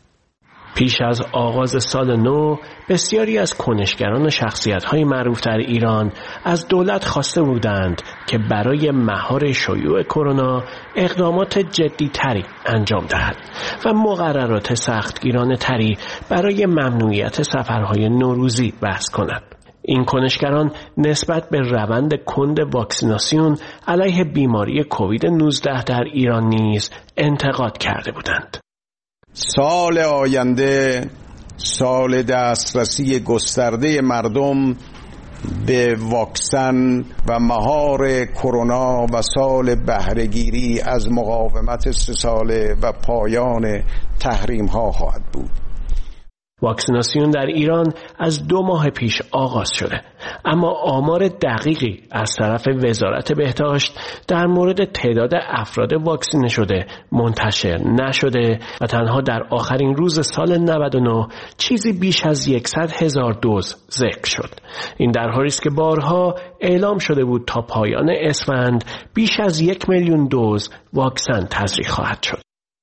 پیش از آغاز سال نو بسیاری از کنشگران و شخصیت‌های معروف در ایران از دولت خواسته بودند که برای مهار شیوع کرونا اقدامات جدی‌تری انجام دهد و مقررات سختگیرانه‌تری برای ممنوعیت سفرهای نوروزی وضع کند. این کنشگران نسبت به روند کند واکسیناسیون علیه بیماری کووید 19 در ایران نیز انتقاد کرده بودند. سال آینده سال دسترسی گسترده مردم به واکسن و مهار کرونا و سال بهره‌گیری از مقاومت 3 ساله و پایان تحریم ها خواهد بود. واکسیناسیون در ایران از 2 ماه پیش آغاز شده، اما آمار دقیقی از طرف وزارت بهداشت در مورد تعداد افراد واکسینه شده منتشر نشده و تنها در آخرین روز سال 99 چیزی بیش از 100,000 دوز ذکر شد. این در حالی است که بارها اعلام شده بود تا پایان اسفند بیش از 1,000,000 دوز واکسن تزریق خواهد شد.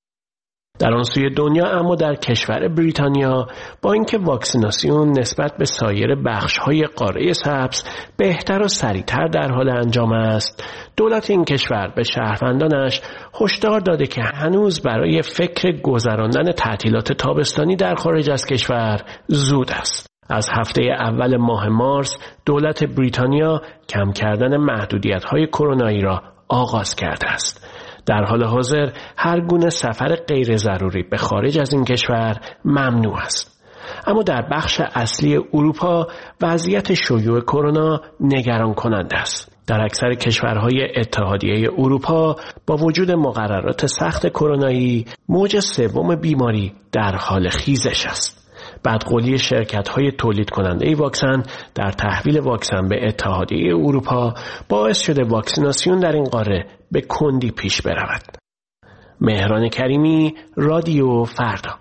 در آن سوی دنیا اما در کشور بریتانیا با اینکه واکسیناسیون نسبت به سایر بخش‌های قاره سبز بهتر و سریعتر در حال انجام است، دولت این کشور به شهروندانش هشدار داده که هنوز برای فکر گذراندن تعطیلات تابستانی در خارج از کشور زود است. از هفته اول ماه مارس دولت بریتانیا کم کردن محدودیت‌های کرونایی را آغاز کرده است. در حال حاضر هر گونه سفر غیر ضروری به خارج از این کشور ممنوع است. اما در بخش اصلی اروپا وضعیت شیوع کرونا نگران کننده است. در اکثر کشورهای اتحادیه اروپا با وجود مقررات سخت کرونایی موج 3 بیماری در حال خیزش است. بدقولی شرکت‌های تولید کننده واکسن در تحویل واکسن به اتحادیه اروپا باعث شده واکسیناسیون در این قاره به کندی پیش برود. مهران کریمی، رادیو فردا.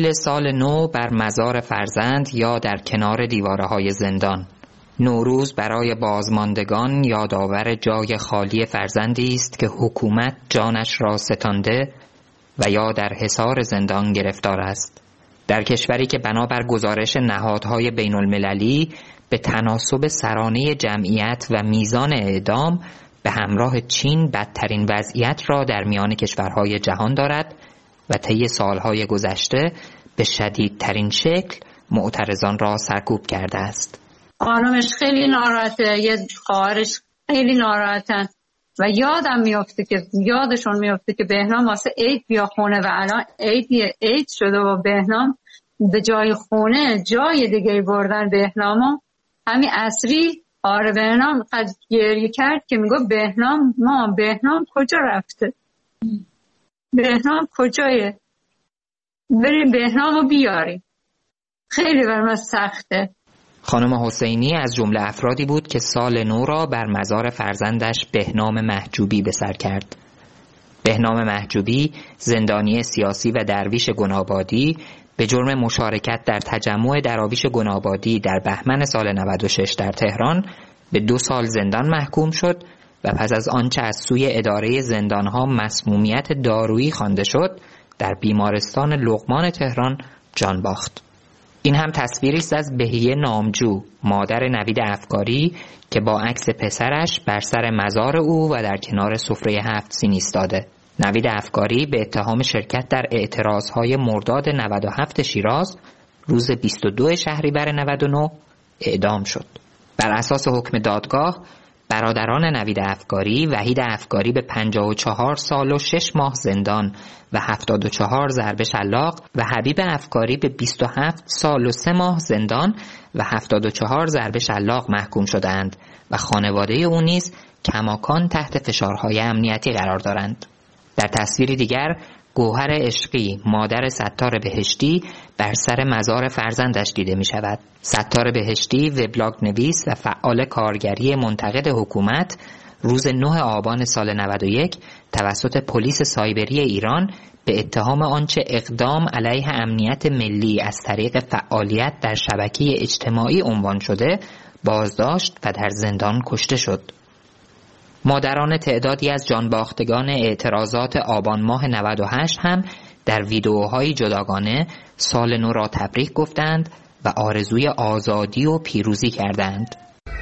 تعطیل سال نو بر مزار فرزند یا در کنار دیواره‌های زندان. نوروز برای بازماندگان یادآور جای خالی فرزندی است که حکومت جانش را ستانده و یا در حصار زندان گرفتار است. در کشوری که بنابر گزارش نهادهای بین المللی به تناسب سرانه جمعیت و میزان اعدام به همراه چین بدترین وضعیت را در میان کشورهای جهان دارد و طی سالهای گذشته به شدیدترین شکل معترضان را سرکوب کرده است. خانمش خیلی ناراحته، یه خواهرش خیلی ناراحتن و یادشون میفته که بهنام واسه عید بیا خونه و الان عید شده و بهنام به جای خونه جای دیگه بردن بهنامو. همین عصری بهنام قد گریه کرد که میگه بهنام کجا رفته، بهنام کجایه، بریم بهنامو بیاریم. خیلی برام سخته. خانم حسینی از جمله افرادی بود که سال نو را بر مزار فرزندش بهنام محجوبی به سر کرد. بهنام محجوبی زندانی سیاسی و درویش گنابادی به جرم مشارکت در تجمع دراویش گنابادی در بهمن سال 96 در تهران به 2 سال زندان محکوم شد و پس از آنچه از سوی اداره زندانها مسمومیت دارویی خوانده شد در بیمارستان لقمان تهران جان باخت. این هم تصویری است از بهیه نامجو، مادر نوید افکاری که با عکس پسرش بر سر مزار او و در کنار سفره 7 سین ایستاده. نوید افکاری به اتهام شرکت در اعتراضهای مرداد 97 شیراز روز 22 شهریور 99 اعدام شد. بر اساس حکم دادگاه برادران نوید افکاری، وحید افکاری به 54 سال و 6 ماه زندان و 74 ضرب شلاق و حبیب افکاری به 27 سال و 3 ماه زندان و 74 ضرب شلاق محکوم شدند و خانواده او نیز کماکان تحت فشارهای امنیتی قرار دارند. در تصویری دیگر گوهر عشقی، مادر ستار بهشتی، بر سر مزار فرزندش دیده می شود. ستار بهشتی وبلاگ نویس و فعال کارگری منتقد حکومت روز 9 آبان سال 91 توسط پلیس سایبری ایران به اتهام آنچه اقدام علیه امنیت ملی از طریق فعالیت در شبکه اجتماعی عنوان شده بازداشت و در زندان کشته شد. مادران تعدادی از جانباختگان اعتراضات آبان ماه 98 هم در ویدئوهای جداگانه سال نو را تبریک گفتند و آرزوی آزادی و پیروزی کردند.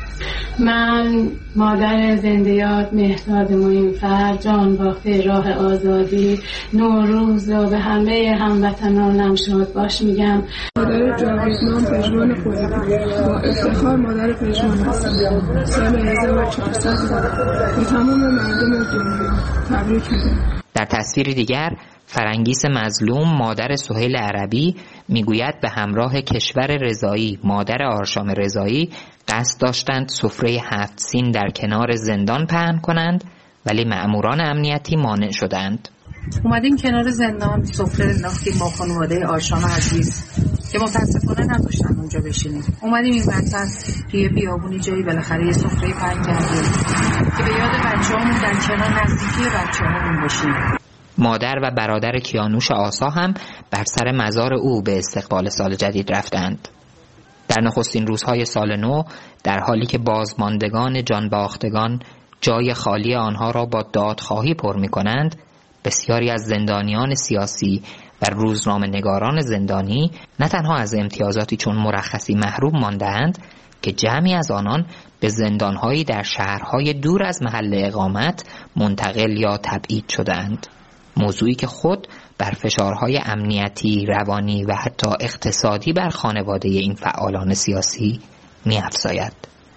من مادر زنده‌یاد مهرداد معین‌فر، جانباخته راه آزادی، نوروز رو به همه هموطنانم شاد باش میگم. مادر جاویدنام پژمان خودی، با افتخار مادر پژمان هستم. سال 1400 به تمام مردم دنیا تبریک میگم. در تصویر دیگر فرنگیس مظلوم، مادر سهیل عربی، میگوید به همراه کشور رضایی، مادر آرشام رضایی، قصد داشتند سفره 7 سین در کنار زندان پهن کنند ولی مأموران امنیتی مانع شدند. اومدیم کنار زندان سفره انداختیم با خانواده آرشام عزیز که متاسفانه نداشتن اونجا بشینیم. اومدیم این وسط توی بیابونی جایی بالاخره یه سفره پهن کردیم که به یاد بچه‌هامون در کنار نزدیکی بچه‌هامون باشیم. مادر و برادر کیانوش آسا هم بر سر مزار او به استقبال سال جدید رفتند. در نخستین روزهای سال نو، در حالی که بازماندگان جانباختگان جای خالی آنها را با دادخواهی پر می‌کنند، بسیاری از زندانیان سیاسی و روزنامه‌نگاران زندانی نه تنها از امتیازاتی چون مرخصی محروم مانده‌اند که جمعی از آنان به زندان‌هایی در شهرهای دور از محل اقامت منتقل یا تبعید شدند. موضوعی که خود بر فشارهای امنیتی، روانی و حتی اقتصادی بر خانواده این فعالان سیاسی می‌افزاید.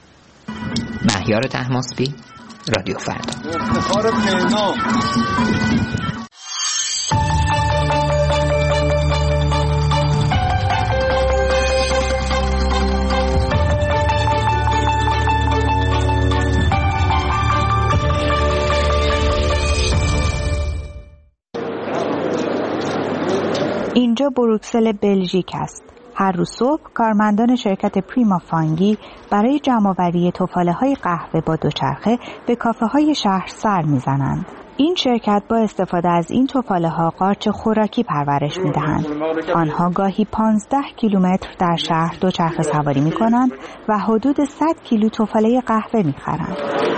مهیار طهماسبی، رادیو فردا. اینجا بروکسل بلژیک است. هر روز صبح کارمندان شرکت پریما فانگی برای جمع‌آوری تفاله‌های قهوه با دوچرخه به کافه‌های شهر سر می‌زنند. این شرکت با استفاده از این تفاله‌ها قارچ خوراکی پرورش می‌دهند. آنها گاهی 15 کیلومتر در شهر دوچرخه سواری می‌کنند و حدود 100 کیلو تفاله قهوه می‌خرند.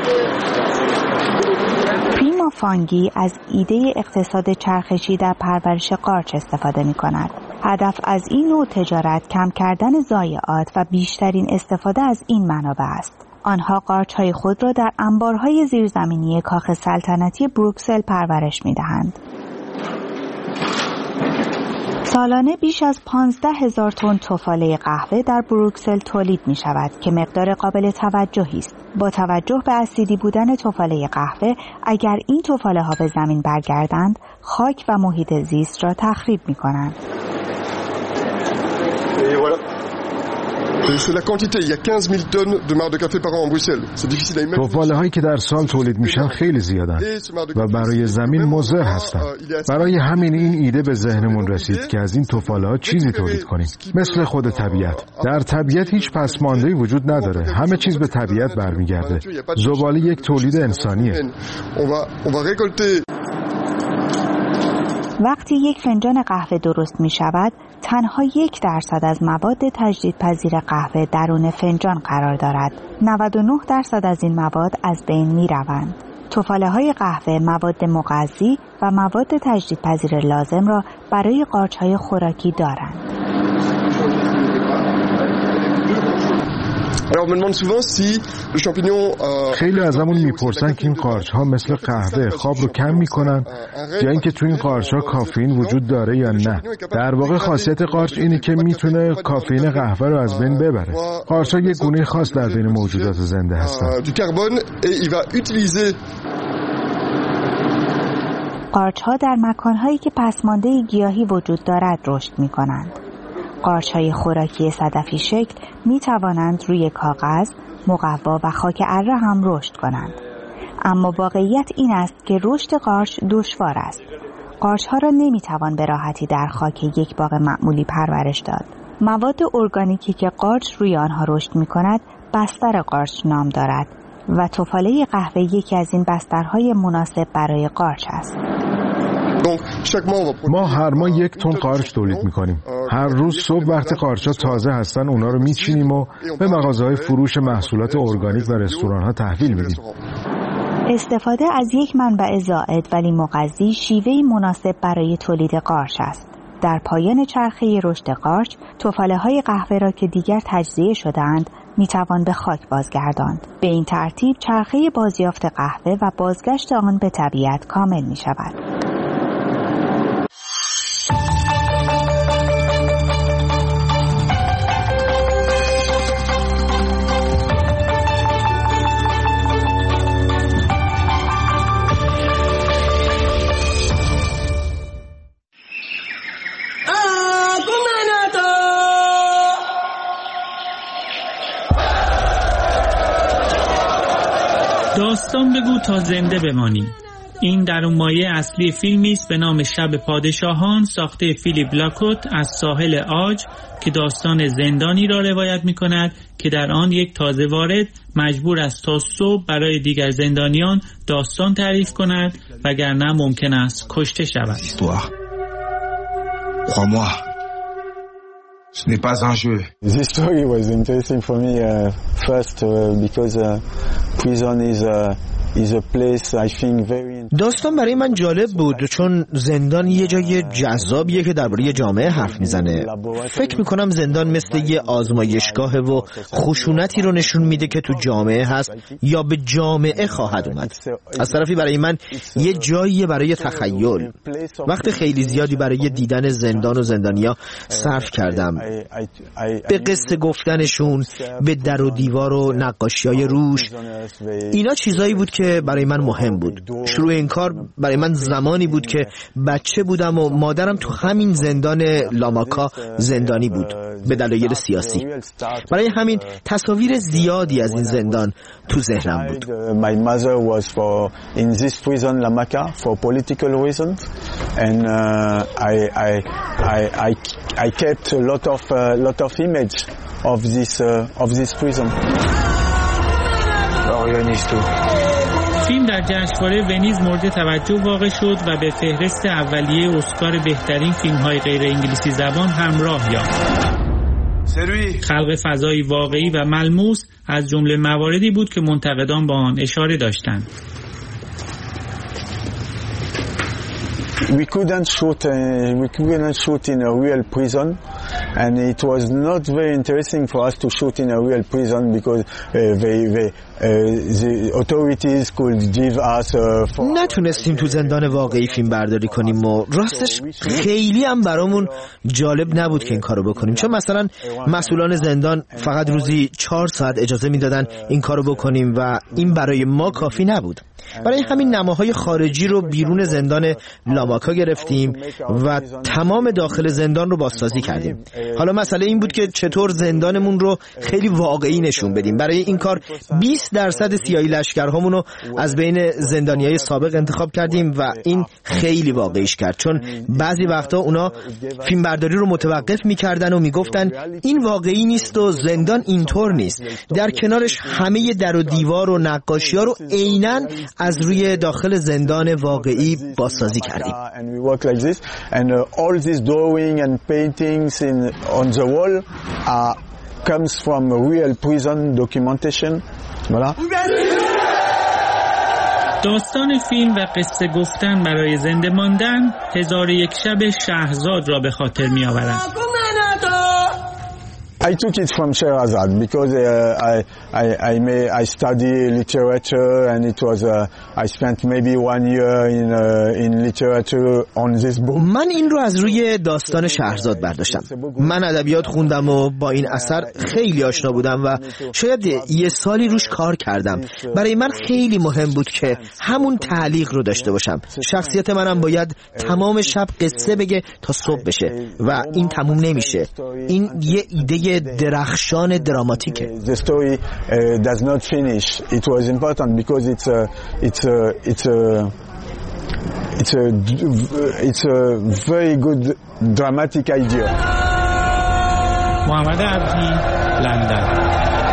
پریما فانگی از ایده اقتصاد چرخشی در پرورش قارچ استفاده می‌کند. هدف از این نوع تجارت کم کردن ضایعات و بیشترین استفاده از این منابع است. آنها قارچ‌های خود را در انبارهای زیرزمینی کاخ سلطنتی بروکسل پرورش می‌دهند. سالانه بیش از 15,000 تن تفاله قهوه در بروکسل تولید می‌شود که مقدار قابل توجهی است. با توجه به اسیدی بودن تفاله قهوه، اگر این تفاله‌ها به زمین برگردند، خاک و محیط زیست را تخریب می‌کنند. تفاله هایی که در سال تولید میشن خیلی زیادن و برای زمین مضر هستن. برای همین این ایده به ذهنمون رسید که از این تفاله ها چیزی تولید کنیم، مثل خود طبیعت. در طبیعت هیچ پسماندهی وجود نداره، همه چیز به طبیعت برمیگرده. زباله یک تولید انسانیه. وقتی یک فنجان قهوه درست می شود، تنها 1% از مواد تجدیدپذیر قهوه درون فنجان قرار دارد. 99% از این مواد از بین می روند. تفاله های قهوه مواد مغذی و مواد تجدیدپذیر لازم را برای قارچ های خوراکی دارند. خیلی ازمون میپرسن که این قارچ ها مثل قهوه خواب رو کم میکنن یا اینکه تو این قارچ ها کافئین وجود داره یا نه. در واقع خاصیت قارچ اینه که میتونه کافئین قهوه رو از بین ببره. قارچ ها یک گونه خاص در بین موجودات زنده هستن. قارچ ها در مکان هایی که پسمانده گیاهی وجود دارد رشد میکنند. قارچ‌های خوراکی صدفی شکل می توانند روی کاغذ، مقوا و خاک اره هم رشد کنند. اما واقعیت این است که رشد قارچ دشوار است. قارچ‌ها را نمی توان به راحتی در خاک یک باغ معمولی پرورش داد. مواد ارگانیکی که قارچ روی آنها رشد می کند بستر قارچ نام دارد و تفاله قهوه یکی از این بسترهای مناسب برای قارچ است. ما هر ماه 1 تن قارچ تولید میکنیم. هر روز صبح وقتی قارچ‌ها تازه هستن اونا رو میچینیم و به مغازه‌های فروش محصولات ارگانیک و رستوران‌ها تحویل میدیم. استفاده از یک منبع زائد ولی مغذی شیوهی مناسب برای تولید قارچ است. در پایان چرخه رشد قارچ، تفاله‌های قهوه را که دیگر تجزیه شده‌اند میتوان به خاک بازگرداند. به این ترتیب چرخه بازیافت قهوه و بازگشت آن به طبیعت کامل میشود. داستان بگو تا زنده بمانی. این در اون مایه اصلی فیلمی است به نام شب پادشاهان ساخته فیلیپ لاکوت از ساحل عاج که داستان زندانی را روایت می کند که در آن یک تازه وارد مجبور است تا صبح برای دیگر زندانیان داستان تعریف کند وگرنه ممکن است کشته شود. Ce n'est pas un jeu. This story was interesting for me first because prison is a place I think very. داستان برای من جالب بود چون زندان یه جای جذابیه که درباره جامعه حرف میزنه. فکر میکنم زندان مثل یه آزمایشگاهه و خشونتی رو نشون میده که تو جامعه هست یا به جامعه خواهد اومد. از طرفی برای من یه جاییه برای تخیل. وقت خیلی زیادی برای دیدن زندان و زندانیا صرف کردم. به قصه گفتنشون، به در و دیوار و نقاشی‌های روش. اینا چیزایی بود که برای من مهم بود. شروع این کار برای من زمانی بود که بچه بودم و مادرم تو همین زندان لاماکا زندانی بود به دلایل سیاسی. برای همین تصاویر زیادی از این زندان تو ذهنم بود. My mother was in this prison Lamaka for political reasons and I I kept a lot of image of this prison. فیلم در جشنواره ونیز مورد توجه واقع شد و به فهرست اولیه اسکار بهترین فیلم‌های غیر انگلیسی زبان هم راه یافت. خلق فضایی واقعی و ملموس از جمله مواردی بود که منتقدان با آن اشاره داشتند. We couldn't shoot in a real prison, and it was not very interesting for us to shoot in a real prison because the authorities could give us نتونستیم تو زندان واقعی فیلم برداری کنیم و راستش خیلی هم برامون جالب نبود که این کارو بکنیم، چون مثلا مسئولان زندان فقط روزی 4 ساعت اجازه میدادن این کارو بکنیم و این برای ما کافی نبود. برای همین نماهای خارجی رو بیرون زندان لاماکا گرفتیم و تمام داخل زندان رو بازسازی کردیم. حالا مسئله این بود که چطور زندانمون رو خیلی واقعی نشون بدیم. برای این کار 20% سیاهی لشکرهامون رو از بین زندانیای سابق انتخاب کردیم و این خیلی واقعیش کرد، چون بعضی وقتا اونا فیلم برداری رو متوقف میکردن و میگفتن این واقعی نیست و زندان اینطور نیست. در کنارش همه در و دیوار و نقاشی‌ها رو عیناً از روی داخل زندان واقعی بازسازی کردیم. all this drawing and paintings on the wall comes from real prison documentation. داستان فیلم و قصه گفتن برای زنده ماندن 1001 شب شهرزاد را به خاطر می آورد. I took it from Sherazad because I study literature, and it was I spent maybe 1 year in literature on this book. من این رو از روی داستان شهرزاد برداشتم. من ادبیات خوندم و با این اثر خیلی آشنا بودم و شاید 1 سالی روش کار کردم. برای من خیلی مهم بود که همون تعلیق رو داشته باشم. شخصیت منم باید تمام شب قصه بگه تا صبح بشه و این تموم نمیشه. این یه ایده درخشان دراماتیکه. The story does not finish. It was important because it's a very good dramatic idea. محمد عبدی، لندن.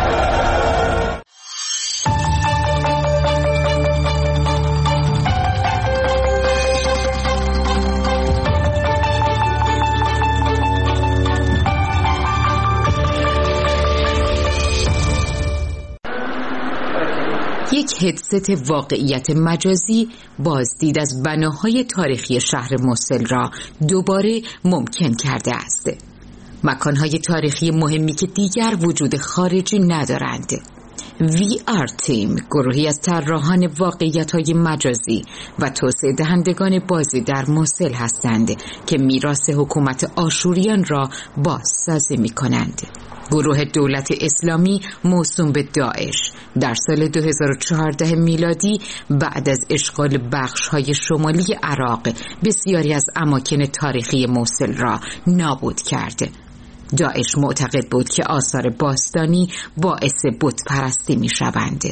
یک هدست واقعیت مجازی بازدید از بناهای تاریخی شهر موصل را دوباره ممکن کرده است. مکانهای تاریخی مهمی که دیگر وجود خارجی ندارند. VR تیم گروهی از طراحان واقعیت‌های مجازی و توسعه دهندگان بازی در موصل هستند که میراث حکومت آشوریان را بازسازی می‌کنند. گروه دولت اسلامی موسوم به داعش در سال 2014 میلادی بعد از اشغال بخش‌های شمالی عراق بسیاری از اماکن تاریخی موصل را نابود کرد. داعش معتقد بود که آثار باستانی باعث بت پرستی می شوند.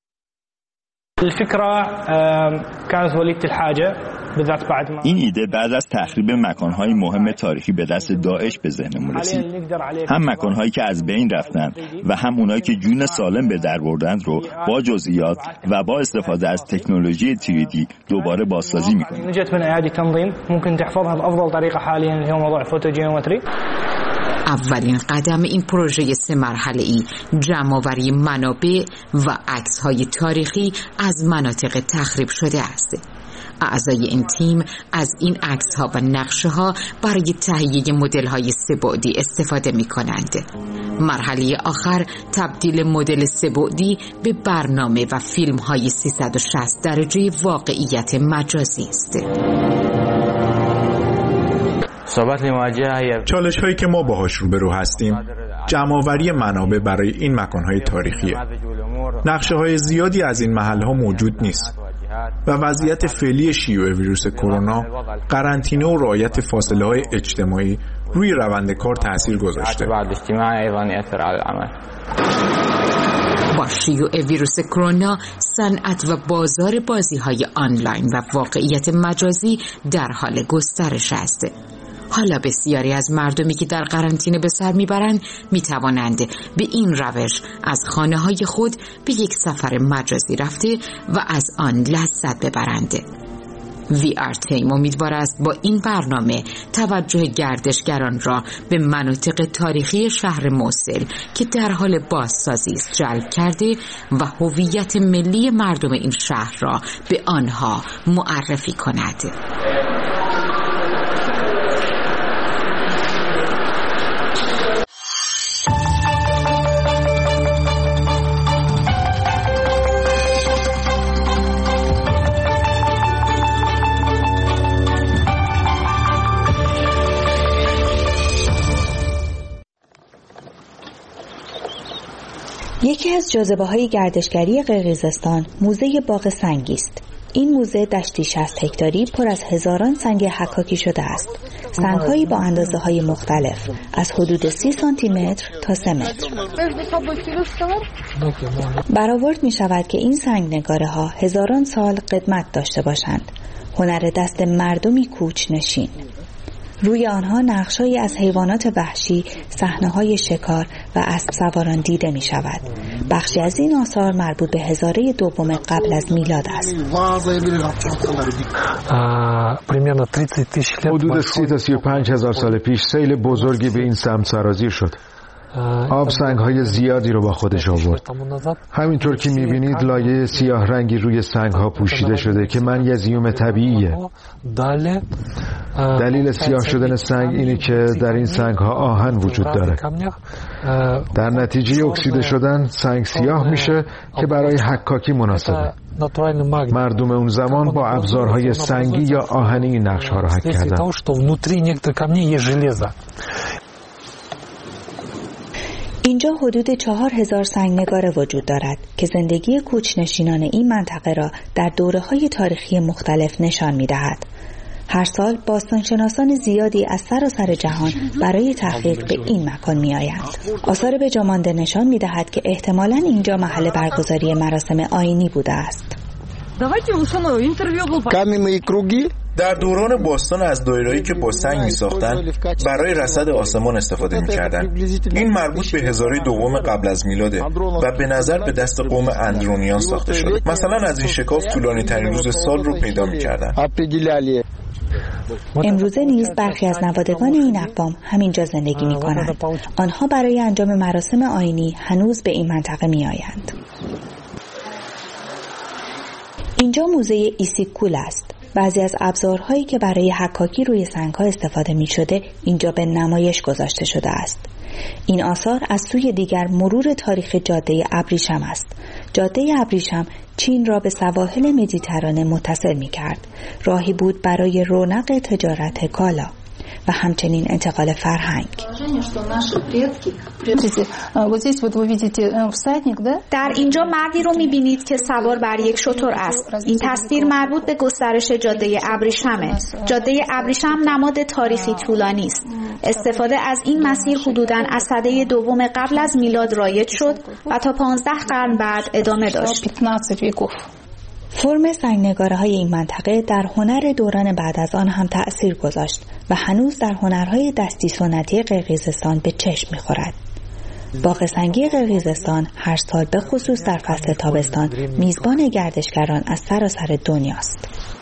این ایده بعد از تخریب مکانهای مهم تاریخی به دست داعش به ذهنمون رسید. هم مکانهایی که از بین رفتند و هم اونایی که جون سالم به در بردند رو با جزئیات و با استفاده از تکنولوژی 3D دوباره بازسازی می‌کنیم. اولین قدم این پروژه 3 مرحله‌ای جمع‌آوری منابع و عکس‌های تاریخی از مناطق تخریب شده است. اعضای این تیم از این عکس‌ها و نقشه‌ها برای تهیه مدل‌های 3 بعدی استفاده می‌کنند. مرحله آخر تبدیل مدل 3 بعدی به برنامه و فیلم‌های 360 درجه واقعیت مجازی است. چالش هایی که ما باهاش روبرو هستیم جمع‌آوری منابع برای این مکانهای تاریخیه. نقشه های زیادی از این محل ها موجود نیست و وضعیت فعلی شیوع ویروس کرونا قرنطینه و رعایت فاصله های اجتماعی روی روند کار تأثیر گذاشته. با شیوع ویروس کرونا صنعت و بازار بازی‌های آنلاین و واقعیت مجازی در حال گسترش است. حالا بسیاری از مردمی که در قرنطینه به سر میبرند میتوانند به این روش از خانه‌های خود به یک سفر مجازی رفته و از آن لذت ببرند. VR تیم امیدوار است با این برنامه توجه گردشگران را به مناطق تاریخی شهر موصل که در حال بازسازی است جلب کرده و هویت ملی مردم این شهر را به آنها معرفی کند. یکی از جاذبه‌های گردشگری قرقیزستان موزه باغ سنگی است. این موزه دشتی 60 هکتاری پر از هزاران سنگ حکاکی شده است. سنگ‌هایی با اندازه‌های مختلف از حدود 30 سانتی متر تا 3 متر. برآورد می‌شود که این سنگ نگاره‌ها هزاران سال قدمت داشته باشند. هنر دست مردمی کوچ‌نشین. روی آنها نقش‌هایی از حیوانات وحشی، صحنه‌های شکار و اسب سواران دیده می‌شود. بخشی از این آثار مربوط به هزاره دوم قبل از میلاد است. حدود 30 تا 35 هزار سال پیش سیل بزرگی به این سمت سرازیر شد. آب سنگ‌های زیادی رو با خودش آورد. همینطور که می‌بینید لایه سیاه رنگی روی سنگ‌ها پوشیده شده که منیزیم طبیعیه. دلیل سیاه شدن سنگ اینه که در این سنگ‌ها آهن وجود داره. در نتیجه اکسیده شدن سنگ سیاه میشه که برای حکاکی مناسبه. مردم اون زمان با ابزارهای سنگی یا آهنی این نقش‌ها رو حک کردن. اینجا حدود 4000 سنگنگاره وجود دارد که زندگی کوچ‌نشینان این منطقه را در دوره‌های تاریخی مختلف نشان می‌دهد. هر سال باستانشناسان زیادی از سراسر جهان برای تحقیق به این مکان می‌آیند. آثار به جا مانده نشان می‌دهد که احتمالاً اینجا محل برگزاری مراسم آیینی بوده است. در دوران باستان از دایره‌ای که با سنگ می‌ساختند برای رصد آسمان استفاده می‌کردند. این مربوط به هزاره دوم قبل از میلاده و به نظر به دست قوم اندرونیان ساخته شده. مثلا از این شکاف طولانی‌ترین روز سال رو پیدا می‌کردند. امروزه نیز برخی از نوادگان این اقوام همینجا زندگی می‌کنند. آنها برای انجام مراسم آیینی هنوز به این منطقه می‌آیند. اینجا موزه ایسیکول است. بعضی از ابزارهایی که برای حکاکی روی سنگ‌ها استفاده می‌شده اینجا به نمایش گذاشته شده است. این آثار از سوی دیگر مرور تاریخ جاده ابریشم است. جاده ابریشم چین را به سواحل مدیترانه متصل می‌کرد. راهی بود برای رونق تجارت کالا و همچنین انتقال فرهنگ. در اینجا مردی رو می‌بینید که سوار بر یک شتر است. این تصویر مربوط به گسترش جاده ابریشمه. جاده ابریشم نماد تاریخی طولانی است. استفاده از این مسیر حدوداً از سده دوم قبل از میلاد رایج شد و تا 15 قرن بعد ادامه داشت. فرم سنگنگاره‌های این منطقه در هنر دوران بعد از آن هم تأثیر گذاشت و هنوز در هنرهای دستی سنتی قرقیزستان به چشم می‌خورد. باغ سنگی قرقیزستان هر سال به خصوص در فصل تابستان میزبان گردشگران از سراسر دنیاست.